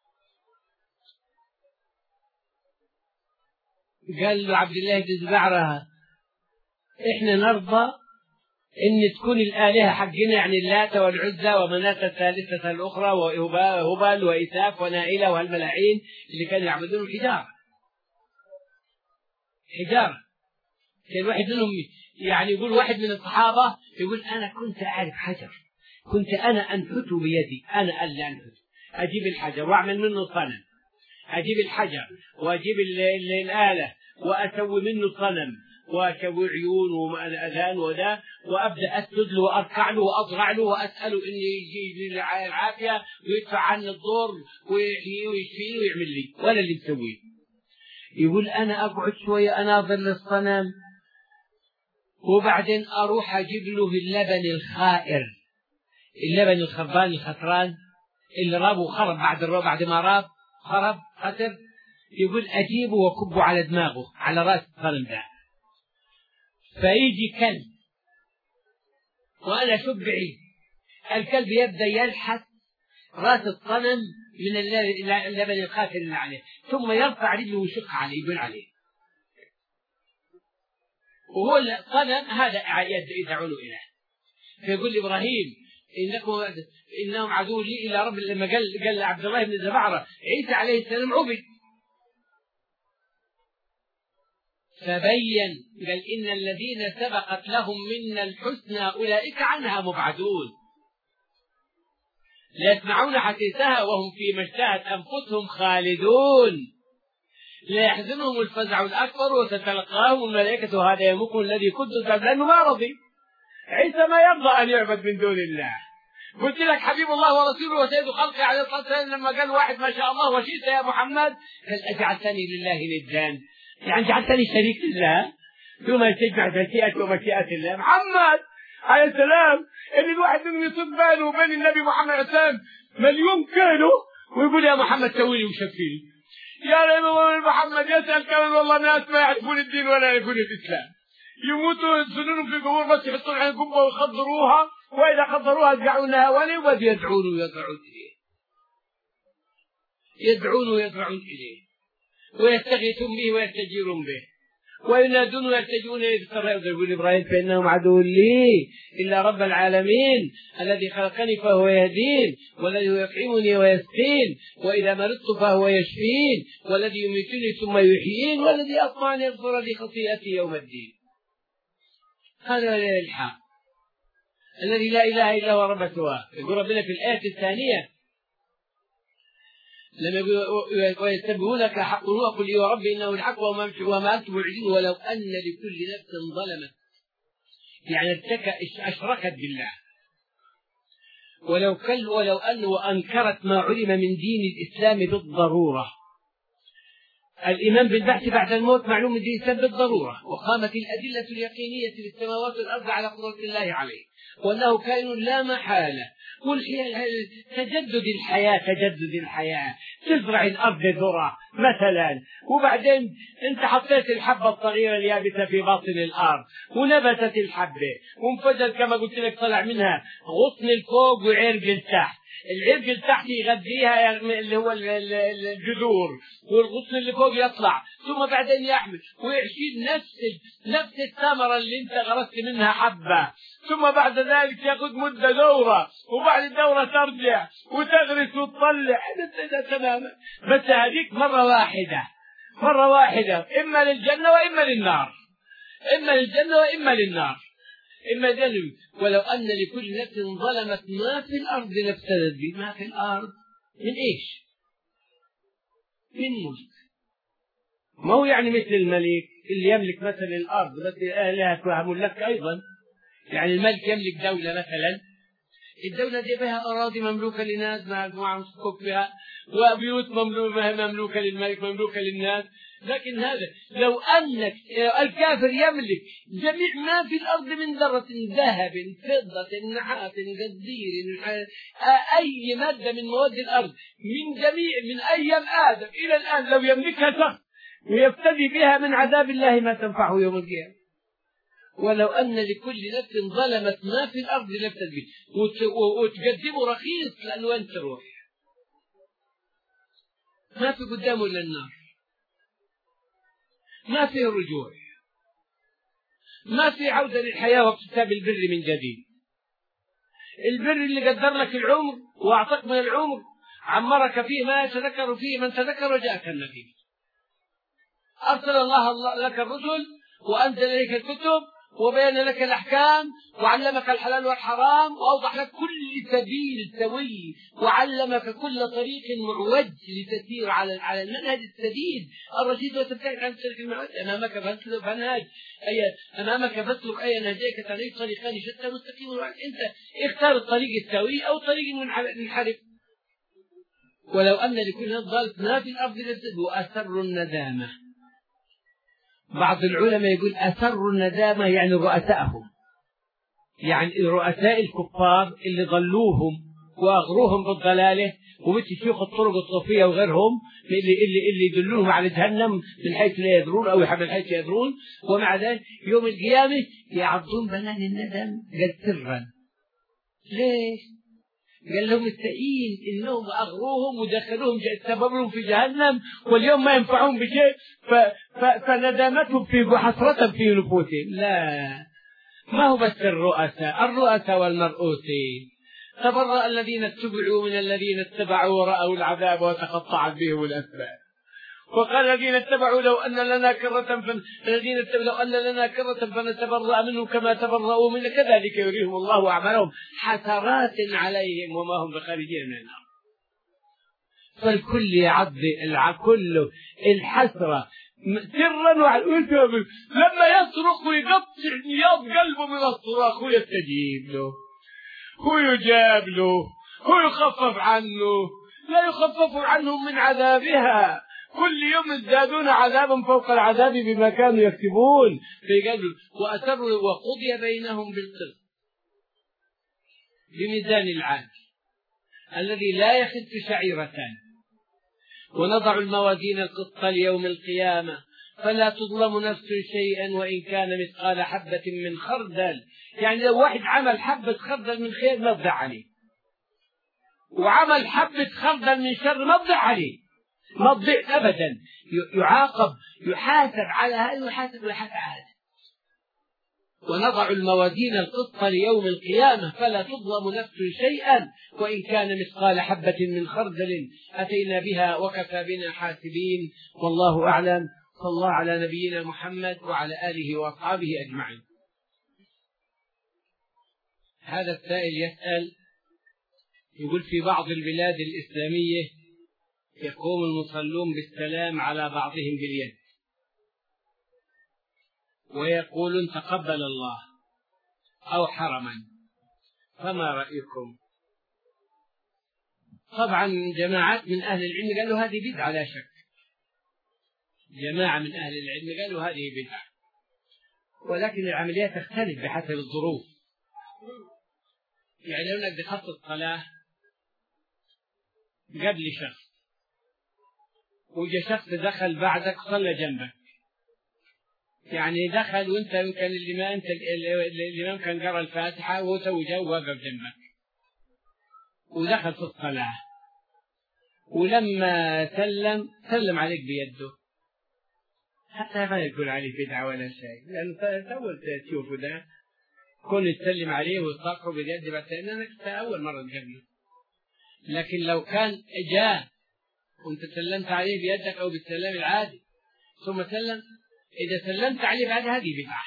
قال له عبد الله بن زبعرة إحنا نرضى إن تكون الآلهة حقنا يعني اللات والعزى ومناة الثالثة الأخرى وهبل وإساف ونائلة وهالملاعين اللي كانوا يعبدون الحجارة. كان واحد منهم يعني يقول واحد من الصحابة يقول أنا كنت أعرف حجر كنت أنا أنحته بيدي أنا اللي أنحته أجيب الحجر وأعمل منه صنم أجيب الحجر وأجيب الآلة وأسوي منه صنم وأسوي عيون وأذان وده وأبدأ أسجد له وأركع له وأضرع له وأسأله إنه يجي لي العافية ويدفع عني الضر ويحييه ويشفيه ويعمل لي ولا اللي مسويه. يقول أنا أقعد شوية أناظر للصنم وبعدين أروح أجيب له اللبن الخائر اللبن الخربان الخسران اللي راب وخرب بعد ما راب خرب خسر، يقول أجيبه وكبه على دماغه على رأس الصنم ده، فيجي كلب وأنا شوف بعيد، الكلب يبدأ يلحس رأس الصنم من اللبن القاتل اللي عليه، ثم يرفع رجله ويشق عليه يقول عليه، وهو الصنم هذا يدعون إله. فيقول إبراهيم إنهم عدو لي إلا رب، لما قال عبد الله بن زبعرة عيسى عليه السلام عبد، فبين قال إن الذين سبقت لهم منا الحسنى أولئك عنها مبعدون لا يسمعون حسيسها وهم فيما اشتهت أنفسهم خالدون لا يحزنهم الفزع الأكبر وتتلقاهم الملائكة هذا يومكم الذي كنتم تعبدون، لأنه ما رضي عيسى ما يرضى أن يعبد من دون الله. قلت لك حبيب الله ورسوله وسيد خلقه عليه الصلاة والسلام لما قال واحد ما شاء الله وشئت يا محمد قال أجعلتني لله ندا، يعني جعلتني شريك لله، ثم تجمع مشيئة ومشيئة الله. محمد عليه السلام اللي الواحد منهم يصب بينه وبين النبي محمد عليه السلام مليون كيلو ويقول يا محمد سوي لي وشفيني، يا محمد يسأل كلام والله ناس ما يعرفون الدين ولا يعرفون الإسلام، يموتوا يسجنون في قبور بس يحطون على قبة ويخضروها، وإذا خضروها يرجعونها ولي ويدعون ويضرعون إليه، يدعون ويضرعون إليه ويستغيثون به ويستجيرون به وينادون ويلتجون إليه. يقول إبراهيم فإنهم عدو لي إلا رب العالمين الذي خلقني فهو يهدين، والذي يطعمني ويسقين، وإذا مرضت فهو يشفين، والذي يميتني ثم يحيين، والذي أطمع أن يغفر لي خطيئتي يوم الدين. هذا الحق الذي لا إله إلا هو رب سواه. يقول ربنا في الآية الثانية لما ويستبهونك حق وقل لي وربي إنه الحق وما أنتم معجزون ولو أن لكل نفس ظلمت، يعني أشركت بالله، ولو أنه أنكرت ما علم من دين الإسلام بالضرورة. الإيمان بالبعث بعد الموت معلوم من دين الإسلام بالضرورة، وقامت الأدلة اليقينية للسماوات والأرض على قدرة الله عليه، وأنه كائن لا محالة، تجدد الحياة تزرع الأرض ذرة مثلا، وبعدين أنت حطيت الحبة الصغيرة اليابسة في باطن الأرض ونبتت الحبة وانفجر كما قلت لك، طلع منها غصن الفوق وعرق التحت، العرق التحت يغذيها اللي هو الجذور، والغصن اللي فوق يطلع، ثم بعدين يحمل ويعشيل نفس الثمرة اللي انت غرست منها حبة، ثم بعد ذلك ياخذ مدة دورة، وبعد الدورة ترجع وتغرس وتطلع تماما، بس هذيك مرة واحدة إما للجنة وإما للنار، إما ذنب. ولو أن لكل نفس ظلمت ما في الأرض لافتدت به، ما في الأرض من إيش؟ من ملك، ما هو يعني مثل الملك اللي يملك مثلا الأرض بس أهلها ملك أيضا، يعني الملك يملك دولة مثلا، الدولة دي بها أراضي مملوكة لناس معهم حقوق فيها، وبيوت مملوكة للملك مملوكة للناس، لكن هذا لو أنك الكافر يملك جميع ما في الأرض من ذرة ذهب فضة نحاس قدير أي مادة من مواد الأرض من أيام آدم إلى الآن، لو يملكها شخص ويفتدي بها من عذاب الله ما تنفعه يوم القيامة. ولو أن لكل نفس ظلمت ما في الأرض لافتدت به، وتقدمه رخيص لأنه أنت روح، ما في قدامه إلا النار، ما في رجوع، ما في عودة للحياة واكتساب البر من جديد. البر اللي قدر لك العمر وأعطاك من العمر عمرك فيه ما يتذكر فيه من تذكر وجاءك النتيجة. أرسل الله لك الرسل وأنزل إليك الكتب وبين لك الأحكام وعلمك الحلال والحرام وأوضح لك كل سبيل سوي وعلمك كل طريق معوج لتسير على المنهج السديد الرشيد وتبتعد عن سلك المعوج. أمامك فاسلك أي نهجيك طريق طريقان شتى مستقيم، أنت اختار الطريق السوي أو الطريق المنحرف. ولو أن لكل نفس ظلمت ما في الأرض لافتدت وأسروا الندامة. بعض العلماء يقول أسروا الندامة يعني رؤساءهم، يعني رؤساء الكفار اللي ضلوهم وأغروهم بالضلالة، ومثل شيوخ الطرق الصوفية وغيرهم اللي يدلوهم على جهنم من حيث لا يدرون أو من حيث يدرون، ومع ذلك يوم القيامة يعضون بنان الندم قال سرا. ليش؟ قال لهم التأيين إنهم أغروهم ودخلوهم سببهم في جهنم، واليوم ما ينفعون بشيء، فندامتهم حسرة في نفوسهم. لا، ما هو بس الرؤساء والمرؤوسين. تبرأ الذين اتبعوا من الذين اتبعوا ورأوا العذاب وتقطعت بهم الأسباب. وقال الذين اتبعوا لو أن لنا كرة فنتبرأ منهم كما تبرأوا منا كذلك يريهم الله أعمالهم حسرات عليهم وما هم بخارجين من النار. فالكل يعض كله الحسرة سرا وعلانية، لما يصرخ ويقطع نياض قلبه من الصراخ ويستجيب له ويجاب له ويخفف عنه، لا يخفف عنهم من عذابها، كل يوم ازدادون عذابا فوق العذاب بما كانوا يكسبون. وأسروا وقضي بينهم بالقسط بميزان العدل الذي لا يخف شعيرتان، ونضع الموازين القسط ليوم القيامة فلا تظلم نفس شيئا وإن كان مثقال حبة من خردل. يعني لو واحد عمل حبة خردل من خير ما تضيع عليه، وعمل حبة خردل من شر ما تضيع عليه، ما تضيع أبدا، يعاقب، يحاسب على هذا ويحاسب على هذا. ونضع الموازين القسط ليوم القيامة فلا تظلم نفس شيئا وإن كان مثقال حبة من خردل أتينا بها وكفى بنا حاسبين. والله أعلم. صلى الله على نبينا محمد وعلى آله وأصحابه أجمعين. هذا السائل يسأل يقول: في بعض البلاد الإسلامية يقوم المصلون بالسلام على بعضهم باليد ويقولون تقبل الله أو حرما، فما رأيكم؟ طبعا جماعات من أهل العلم قالوا هذه بدعة لا شك، جماعة من أهل العلم قالوا هذه بدعة، ولكن العملية تختلف بحسب الظروف. يعني لو انك بخصص صلاة قبل شخص وجاء شخص دخل بعدك صلى جنبك، يعني دخل وانت يمكن الإمام كان قرأ الفاتحة وهو تو جاء ووقف جنبك ودخل في الصلاة، ولما سلم عليك بيده، حتى ما يقول عليه بدعة ولا شيء، لأنه أول تشوفه ده كون يسلم عليه ويستقبل باليد بعد لأنك أول مرة تقابله. لكن لو كان جاء وانت سلمت عليه بيدك أو بالسلام العادي ثم سلم، إذا سلمت عليه بعد هذه بدعة.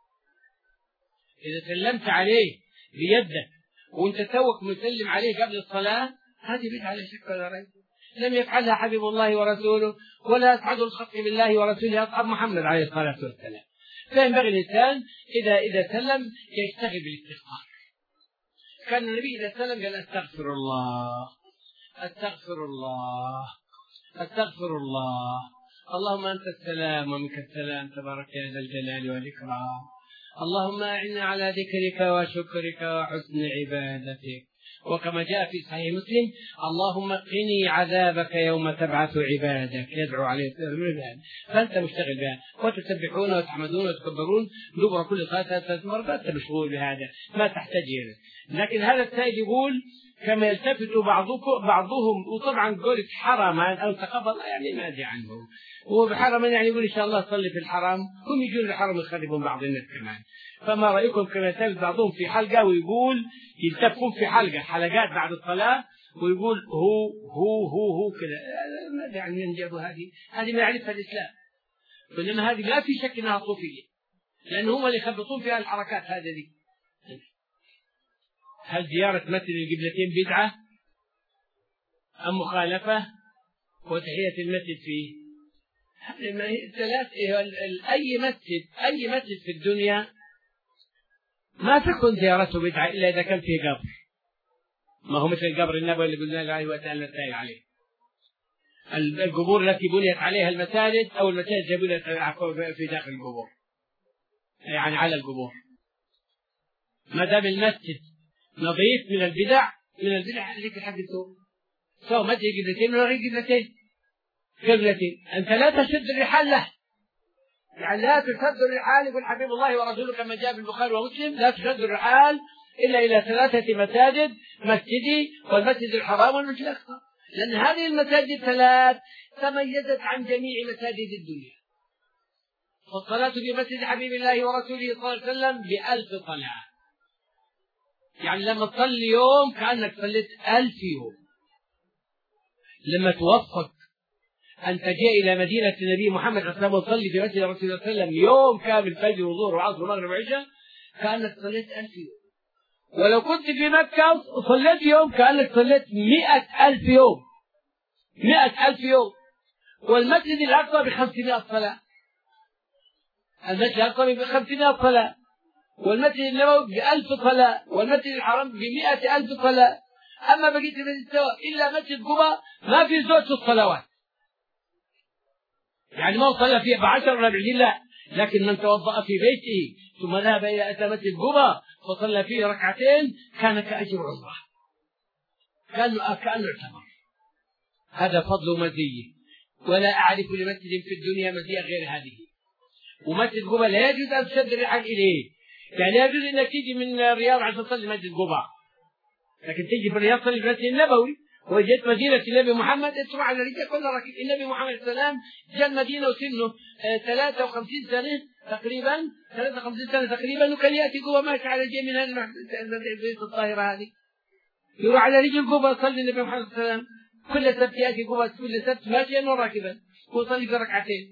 إذا سلمت عليه بيدك وانت توك مسلم عليه قبل الصلاة هذه بدعة لا شك ولا ريب، لم يفعلها حبيب الله ورسوله ولا أسعد الخلق بالله ورسوله أصحاب محمد عليه الصلاة والسلام. فينبغي الإنسان إذا سلم يشتغل بالاستغفار. كان النبي إذا سلم قال أستغفر الله أستغفر الله أستغفر الله، اللهم أنت السلام ومنك السلام تبارك يا ذا الجلال والإكرام، اللهم أعنا على ذكرك وشكرك وحسن عبادتك. وكما جاء في صحيح مسلم: اللهم قني عذابك يوم تبعث عبادك، يدعو عليه العباد، فأنت مشتغل بها وتسبحون وتحمدون وتكبرون دبر كل صلاة 3 مرات، أنت مشغول بهذا ما تحتاج إليه. لكن هذا السائل يقول كما يلتفت بعضهم، وطبعا قولة حرما أو تقبل يعني ما أدري عنه، وبحرما يعني يقول إن شاء الله صلي في الحرام، هم يجون الحرم يخربون بعض الناس كمان. فما رأيكم كما يلتفت بعضهم في حلقة ويقول يلتفون في حلقات بعد الصلاة ويقول هو كذا، ما أدري عن من جابوا هذه ما يعرفها الإسلام، وإنما هذه لا في شك أنها صوفية، لأن هم اللي يخبطون فيها الحركات هذه دي. هل زيارة مسجد القبلتين بدعة أم مخالفة؟ وتحية المسجد فيه أي مسجد في الدنيا ما تكون زيارته بدعة إلا إذا كان فيه قبر، ما هو مثل القبر النبوي اللي قلنا له عليه وتعالى السائل عليه. القبور التي بنيت عليها المساجد أو المساجد بنيت في داخل القبور، يعني على القبور. ما دام المسجد نظيف من البدع من البدع اللي تحدثه سواء مسجد قبلتين ولا غير قبلتين أنت لا تشد الرحال له، يعني لا تشد الرحال. يقول حبيب الله ورسوله كما جاء في البخاري ومسلم لا تشد الرحال إلا إلى 3 مساجد: مسجدي والمسجد الحرام والمسجد الأقصى، لأن هذه المساجد 3 تميزت عن جميع مساجد الدنيا. فالصلاة في مسجد حبيب الله ورسوله صلى الله عليه وسلم ب1000 صلاة، يعني لما تصلي يوم كأنك صليت 1000 يوم. لما توفق أن تجي إلى مدينة النبي محمد صلى الله عليه وسلم وتصلي في مسجد رسول الله صلى الله عليه وسلم يوم كامل فجر وظهر وعصر ومغرب وعشاء كأنك صليت 1000 يوم. ولو كنت في مكة وصليت يوم كأنك صليت 100,000 يوم. 100,000 يوم. والمسجد الأقصى ب500 صلاة. المسجد الأقصى ب500 صلاة، والمسجد النبوي ب1000 صلاة، والمسجد الحرام ب100,000 صلاة. أما بقية المسجد سواء إلا مسجد قباء ما في زوج الصلوات، يعني ما صلى فيه ب10 ولا ب20 لا، لكن من توضأ في بيته ثم ذهب إلى أتى مسجد قباء فصلى فيه 2 ركعتين كان كأجر عمره، كأنه اعتمر. هذا فضل ومزية، ولا أعرف لمسجد في الدنيا مزية غير هذه. ومسجد قباء لا يجوز أن تشد الرحال إليه، يعني لا يجوز أنك تيجي من الرياض عشان تصلي مسجد قباء، لكن تيجي في الرياض تصلي في المسجد النبوي. وجدت مدينة النبي محمد تروح على رجال كل راكب. النبي محمد صلى الله عليه وسلم جاء المدينة وسنه 53 سنة تقريبا، 53 سنة تقريبا، وكان يأتي قباء ماشي على جيم من البيت الطاهرة هذه، يروح على رجل قباء يصلي النبي محمد صلى الله عليه وسلم كل سبت، يأتي قباء كل سبت ماشيا وراكبا ويصلي في 2 ركعتين.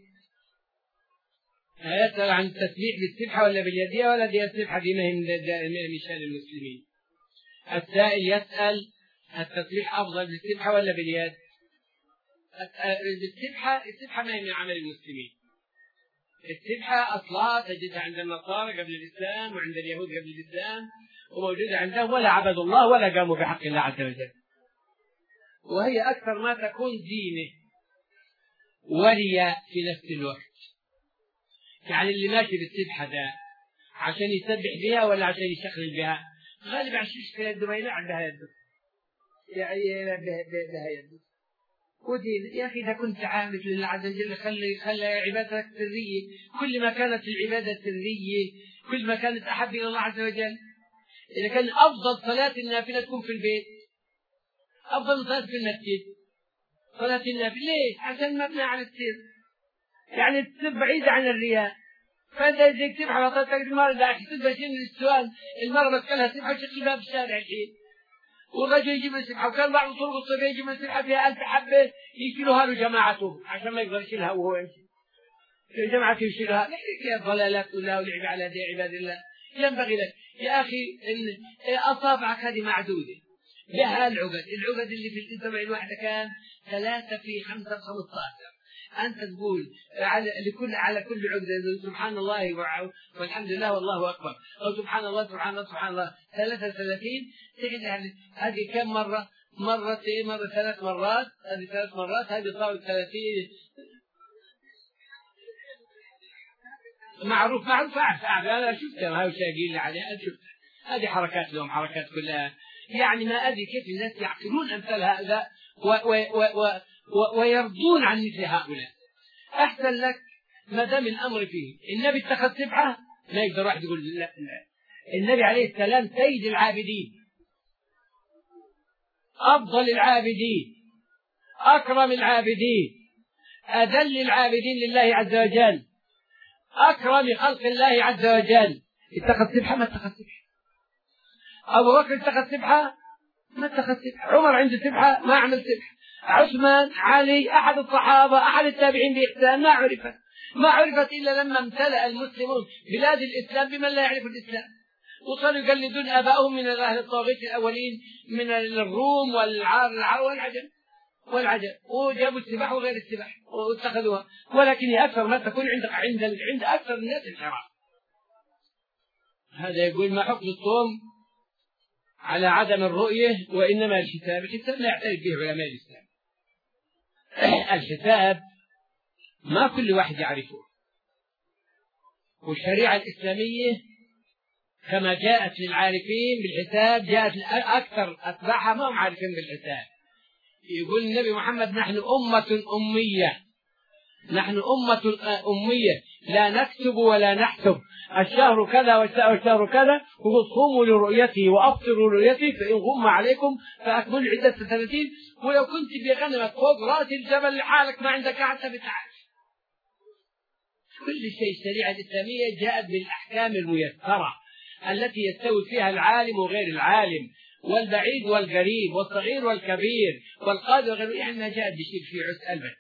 يسأل عن التسبيح بالسبحة ولا باليدية، ولا دي السبحة دي من شأن المسلمين. السائل يسأل التسبيح أفضل بالسبحة ولا باليد؟ السبحة ما هي من عمل المسلمين. السبحة أصلها تجدها عند النصارى قبل الإسلام وعند اليهود قبل الإسلام، وموجودة عندهم ولا عبدوا الله ولا قاموا بحق الله عز وجل، وهي أكثر ما تكون دينه ورياء في نفس الوقت. يعني اللي ماشي بالسبحة ده عشان يسبح بها ولا عشان يشغل بها؟ غالبا عشان يشغل يده، ما يلعب بها يده، يعني بها يده. ودين يا أخي إذا كنت عامل لله عز وجل خلي عبادتك سرية. كل ما كانت العبادة سرية كل ما كانت أحب إلى الله عز وجل. إذا كان أفضل صلاة النافلة تكون في البيت، أفضل صلاة في المسجد صلاة النافلة. ليش؟ عشان مبنى على السر، يعني السر بعيدة عن الرياء. فأنت إذا كتب على طريقة المرة لا تقدر تشيل السؤال المرة بتكلها سبحة وشغلها في الشارع الحين، والرجل يجيب السبحة، وكان بعض طرق الصبي يجيب السبحة فيها 1000 حبة يشيلوها له جماعته عشان ما يقدر يشيلها وهو يمشي. جماعته يشيلها كيف ضلالات الله ولعب على دي عباد الله. ينبغي لك يا أخي إن أصابعك هذه معدودة لها العقد اللي في الإصبع الواحدة كان 3 في 5 في 15. أنت تقول على كل عقدة سبحان الله والحمد لله والله أكبر، أو سبحان الله سبحان الله سبحان الله 33. تجد هذه كم مرة؟ مرة 3 مرات، هذه 3 مرات، هذه صارت 30. معروف أعرف أنا شفتها، هاي شاقين لي عليها، شفتها. هذه حركات لهم حركات كلها، يعني ما أدري كيف الناس يعقلون أمثال هذا ويرضون عن مثل هؤلاء. أحسن لك ما دام الأمر فيه. النبي اتخذ سبحة ما يقدر واحد يقول لا. النبي عليه السلام سيد العابدين، أفضل العابدين، أكرم العابدين، أذل العابدين لله عز وجل، أكرم خلق الله عز وجل. اتخذ سبحة ما اتخذ سبحة. أبو بكر اتخذ سبحة ما اتخذ سبحة. عمر عنده سبحة ما عمل سبحة. عثمان، علي، أحد الصحابة، أحد التابعين بإحسان ما عرفت إلا لما امتلأ المسلمون بلاد الإسلام بمن لا يعرف الإسلام، وصلوا يقلدون آبائهم من أهل الطاغوت الأولين من الروم والعجم وجابوا السباح وغير السباح واتخذوها. ولكن أكثر ما تكون عند أكثر الناس الحرام. هذا يقول ما حكم الصوم على عدم الرؤية وإنما الحساب لا يعترف به علماء الإسلام. الحساب ما كل واحد يعرفه، والشريعة الإسلامية كما جاءت للعارفين بالحساب جاءت أكثر أتباعها ما هم عارفين بالحساب. يقول النبي محمد نحن أمة أمية، نحن أمة أمية لا نكتب ولا نحسب، الشهر كذا والشهر كذا، وصوموا لرؤيته وأفطروا لرؤيته، فإن غم عليكم فأكملوا عدة 30. ولو كنت بغنمك فوق رأس الجبل لحالك ما عندك حتى بتعرف. كل شيء الشريعة الإسلامية جاءت بالأحكام الميسرة التي يستوي فيها العالم وغير العالم، والبعيد والقريب، والصغير والكبير، والقادر وغيره، يعني ما جاءت بشيء في عسى البت.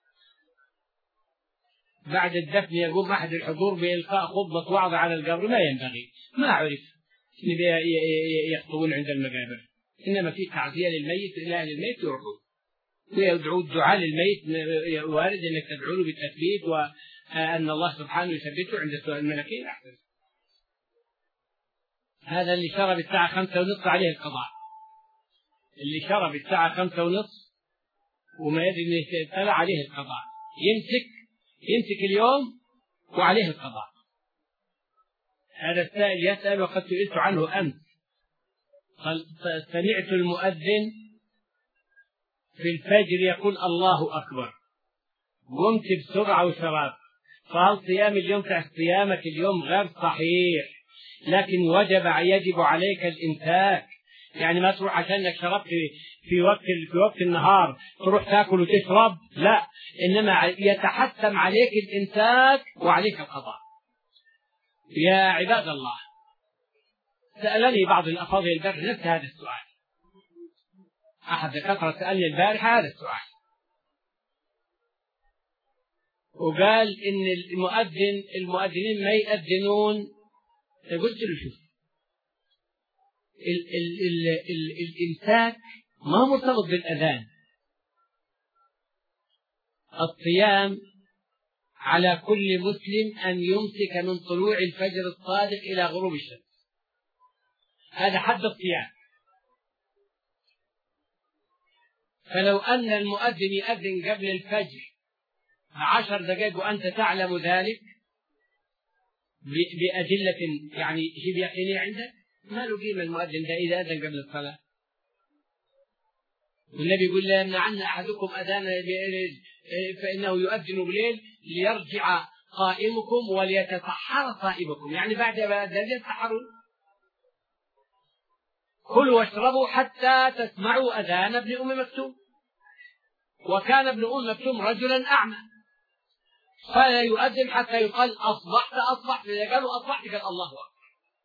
بعد الدفن يقوم أحد الحضور بإلقاء خطبة وعظ على القبر، ما ينبغي، ما عرف يخطبون عند المقابر، إنما في تعزية للميت لأهل الميت يروحون ويدعو الدعاء للميت، وارد أنك تدعو له بالتثبيت وأن الله سبحانه يثبته عند سؤال الملكين أحسن. هذا اللي شرب الساعة 5:30 عليه القضاء، اللي شرب الساعة 5:30 وما يدري أنه يتبع عليه القضاء، يمسك اليوم وعليه القضاء. هذا السائل يسأل وقد سئلت عنه أمس، قال سمعت المؤذن في الفجر يقول الله أكبر، قمت بسرعة وشراب، فهل صيام اليوم تحت صيامك اليوم غير صحيح، لكن يجب عليك الإمساك، يعني ما تروح عشانك شربت في وقت النهار تروح تاكل وتشرب، لا، إنما يتحتم عليك الإمساك وعليك القضاء. يا عباد الله، سألني بعض الأفاضل البارحة نفس هذا السؤال، أحد الكثرة سألني البارحة هذا السؤال، وقال إن المؤذنين ما يأذنون. قلت له شوف، الإمساك ما هو مرتبط بالأذان. الصيام على كل مسلم أن يمسك من طلوع الفجر الصادق إلى غروب الشمس، هذا حد الصيام. فلو أن المؤذن يؤذن قبل الفجر ب10 دقائق وأنت تعلم ذلك بأدلة يعني شبه يقينية عندك، ما له قيمة المؤذن ده إذا أذن قبل الصلاة. والنبي يقول لا يمنعن أحدكم أذان فإنه يؤذن بالليل ليرجع قائمكم وليتسحر صائمكم، يعني بعد ما أذن يتسحرون. كلوا واشربوا حتى تسمعوا أذان ابن أم مكتوم، وكان ابن أم مكتوم رجلا أعمى، فلا يؤذن حتى يقال أصبحت، إذا قالوا أصبحت قال الله أكبر.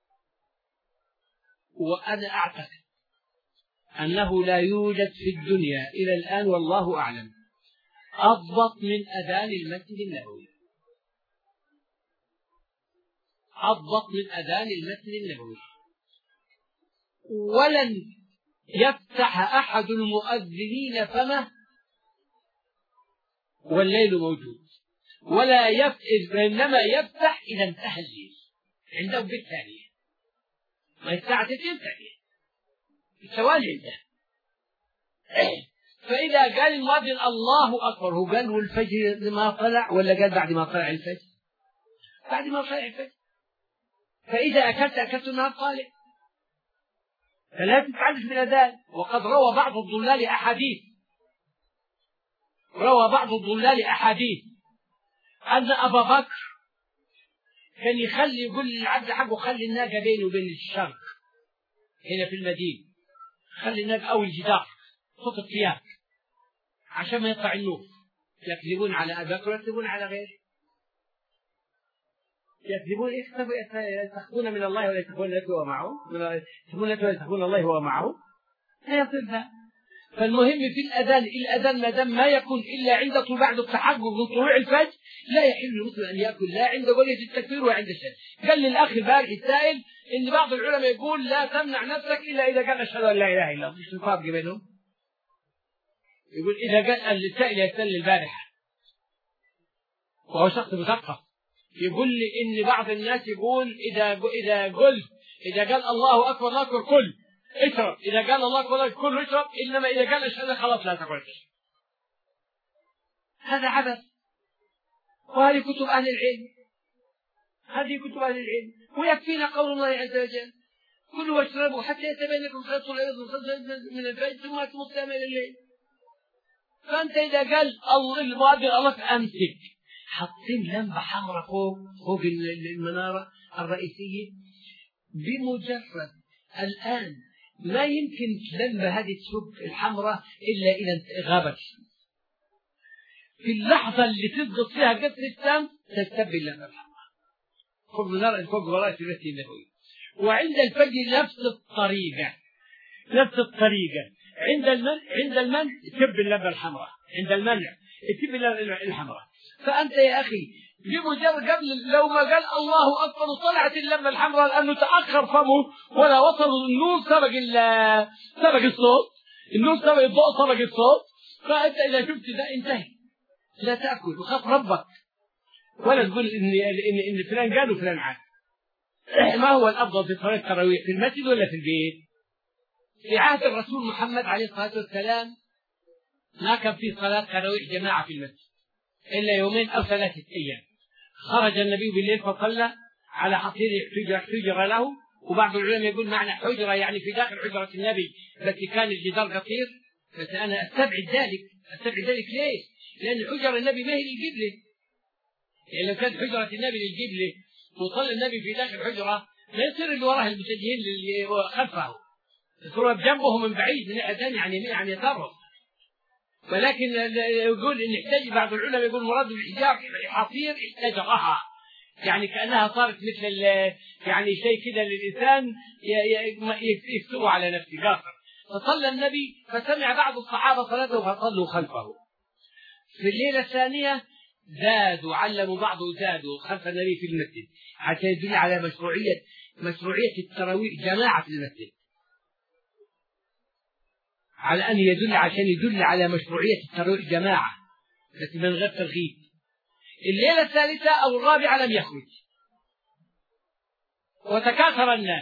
وأنا أعتقد أنه لا يوجد في الدنيا إلى الآن والله أعلم أضبط من أذان المسجد النبوي، أضبط من أذان المسجد النبوي. ولن يفتح أحد المؤذنين فمه والليل موجود، ولا إنما يفتح إذا انتهى الليل عنده بالثانية، ما الساعة 2 ثانية السوال عنده. فإذا قال المؤذن الله أكبر، هو قال والفجر ما طلع ولا قال بعد ما طلع الفجر؟ بعد ما طلع الفجر. فإذا أكلت النهار طالع، فلا تتعلج بالأذان. وقد روى بعض الضلال أحاديث أن أبا بكر كان يقول للعبد حقه خلي الناقة بينه وبين الشرق هنا في المدينة، خلي الناقة أو الجدار صوت الطياق عشان ما يطلع النور. يكذبون على أبا بكر ويكذبون على غيره، يكذبون يستخفون من الله ولا يستخفون التي هو معه، يستخفون الله وهو معه، لا يصير ذا. فالمهم في الأذان ما دام ما يكون إلا عند بعد التحقق من طلوع الفجر، لا يحل للمسلم أن يأكل لا عند قولة التكبير ولا عند الشهادة. قال للأخ البارح السائل إن بعض العلماء يقول لا تمنع نفسك إلا إذا قال أشهد أن لا إله إلا الله. مش الفرق بينهم؟ يقول إذا قال السائل يسأل البارحة وهو شخص مثقف، يقول لي إن بعض الناس يقول إذا قال الله أكبر لا أكبر كل اشرب، إذا قال الله أكبر كل اشرب، إنما إذا قال أشهد خلاص لا تقول. هذا عبث، وهذه كتب أهل العلم، هذه كتب أهل العلم، ويكفينا قول الله عز وجل: كلوا واشربوا حتى يتبين لكم الخيط الأبيض من الخيط من الفجر ثم أتموا الصيام إلى الليل. فأنت إذا قال المؤذن الله أمسك، حاطين لمبة حمراء فوق المنارة الرئيسية، بمجرد الآن ما يمكن اللمبة هذه تشوف الحمراء إلا إذا غابت الشمس. في اللحظة اللي تضغط فيها قطر الشمس تستبدل اللمبة الحمراء فوق المنارة فوق وراء المسجد النبوي. وعند الفجر نفس الطريقة. عند المنع تب اللمبة الحمراء، عند المنع تب الحمراء. فأنت يا أخي بمجرد قبل لو ما قال الله أكبر وطلعت اللمبة الحمراء لأنه تأخر فمه ولا وصل النور سبق الصوت، النور سبق الضوء سبق الصوت، فأنت إذا شفت ده انتهي، لا تأكل وخاف ربك ولا تقول إن فلان قال وفلان عاد. ما هو الأفضل في صلاة التراويح، في المسجد ولا في البيت؟ في عهد الرسول محمد عليه الصلاة والسلام ما كان في صلاة تراويح جماعة في المسجد إلا 2 أو 3 أيام. خرج النبي بالليل فصلى على حصير حجر له، وبعض العلماء يقول معنى حجرة يعني في داخل حجرة النبي بس كان الجدار قصير. بس أنا أستبعد ذلك ليش؟ لأن حجر النبي ما هي للقبلة. يعني لو كانت حجرة النبي للقبلة وصلى النبي في داخل حجرة ما يصير اللي وراه المتجهين اللي خلفه يصيروا بجنبه من بعيد من ناحية ثانية يعني يترص. ولكن يقول إن احتاج بعض العلماء يقول مراد بالحجار حصير احتجرها، يعني كأنها صارت مثل يعني شيء كده للإنسان يكتبه على نفسه قاصر. فصلى النبي فسمع بعض الصحابة صلاته فصلوا خلفه. في الليلة الثانية علموا زادوا خلف النبي في المسجد حتى يدل على مشروعية التراويح جماعة في المسجد، على أن عشان يدل على مشروعية التراويح جماعة بس من غير ترغيب. الليلة الثالثة أو الرابعة لم يخرج وتكاثر الناس،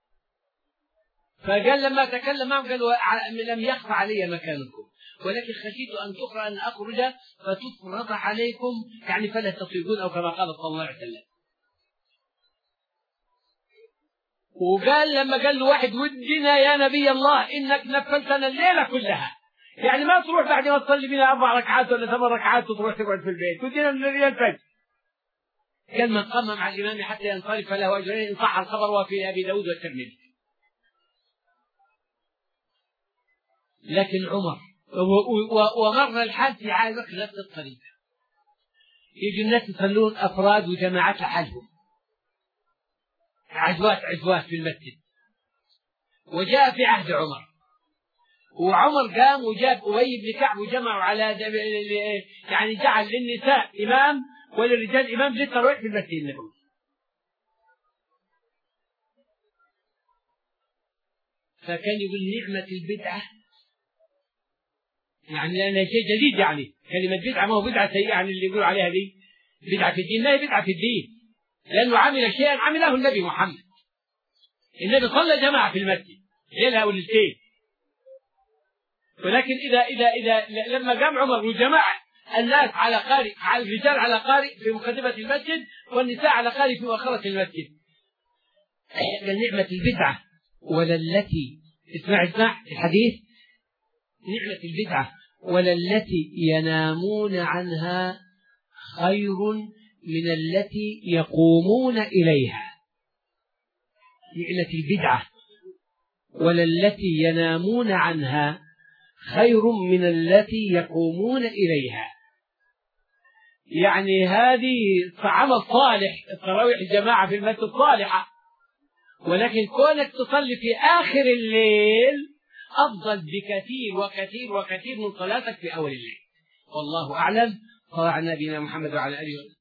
فقال لما تكلم معهم قالوا لم يخفى علي مكانكم ولكن خشيت أن تقرأ أن أخرج فتفرض عليكم يعني فلا تطيقون، أو كما قال صلى الله عليه وسلم. وقال لما قال له واحد ودنا يا نبي الله إنك نفلتنا الليلة كلها، يعني ما تروح بعد ما تصلي بنا 4 ركعات ولا 8 ركعات وتروح تقعد في البيت، ودنا من الليل الفجر. قال من قام مع الإمام حتى ينصرف فله أجرين إن صح الخبر، وفي أبي داود والترمذي. لكن عمر ومر الحال في عهد بكر نفس الطريقة، يجي الناس يصلون أفراد وجماعات لحالهم، عزوات في المسجد. وجاء في عهد وعمر قام وجاب أبي بن كعب وجمعوا على يعني جعل للنساء إمام وللرجال إمام للتراويح في المسجد النبوي. فكان يقول نعمة البدعة، يعني لأنها شيء جديد، يعني كلمة بدعة ما هو بدعة سيئة يعني اللي يقولوا عليها دي بدعة في الدين، لا هي بدعة في الدين، لأنه عمل شيئا عمله النبي محمد. النبي صلى جماعة في المسجد ليلها وليلتين، ولكن إذا لما قام عمر وجماعة الناس على قارئ، على الرجال على قارئ في مقدمة المسجد والنساء على قارئ في مؤخرة المسجد، نعمة البدعة وللتي اسمع الحديث، نعمة البدعة وللتي ينامون عنها خير من التي يقومون إليها. نعمة البدعة وللتي ينامون عنها خير من التي يقومون إليها، يعني هذه عمل صالح، التراويح الجماعة في المسجد صالحة، ولكن كونك تصلي في آخر الليل أفضل بكثير وكثير وكثير من صلاتك في أول الليل. والله أعلم. صلى على نبينا محمد وعلى آله وسلم.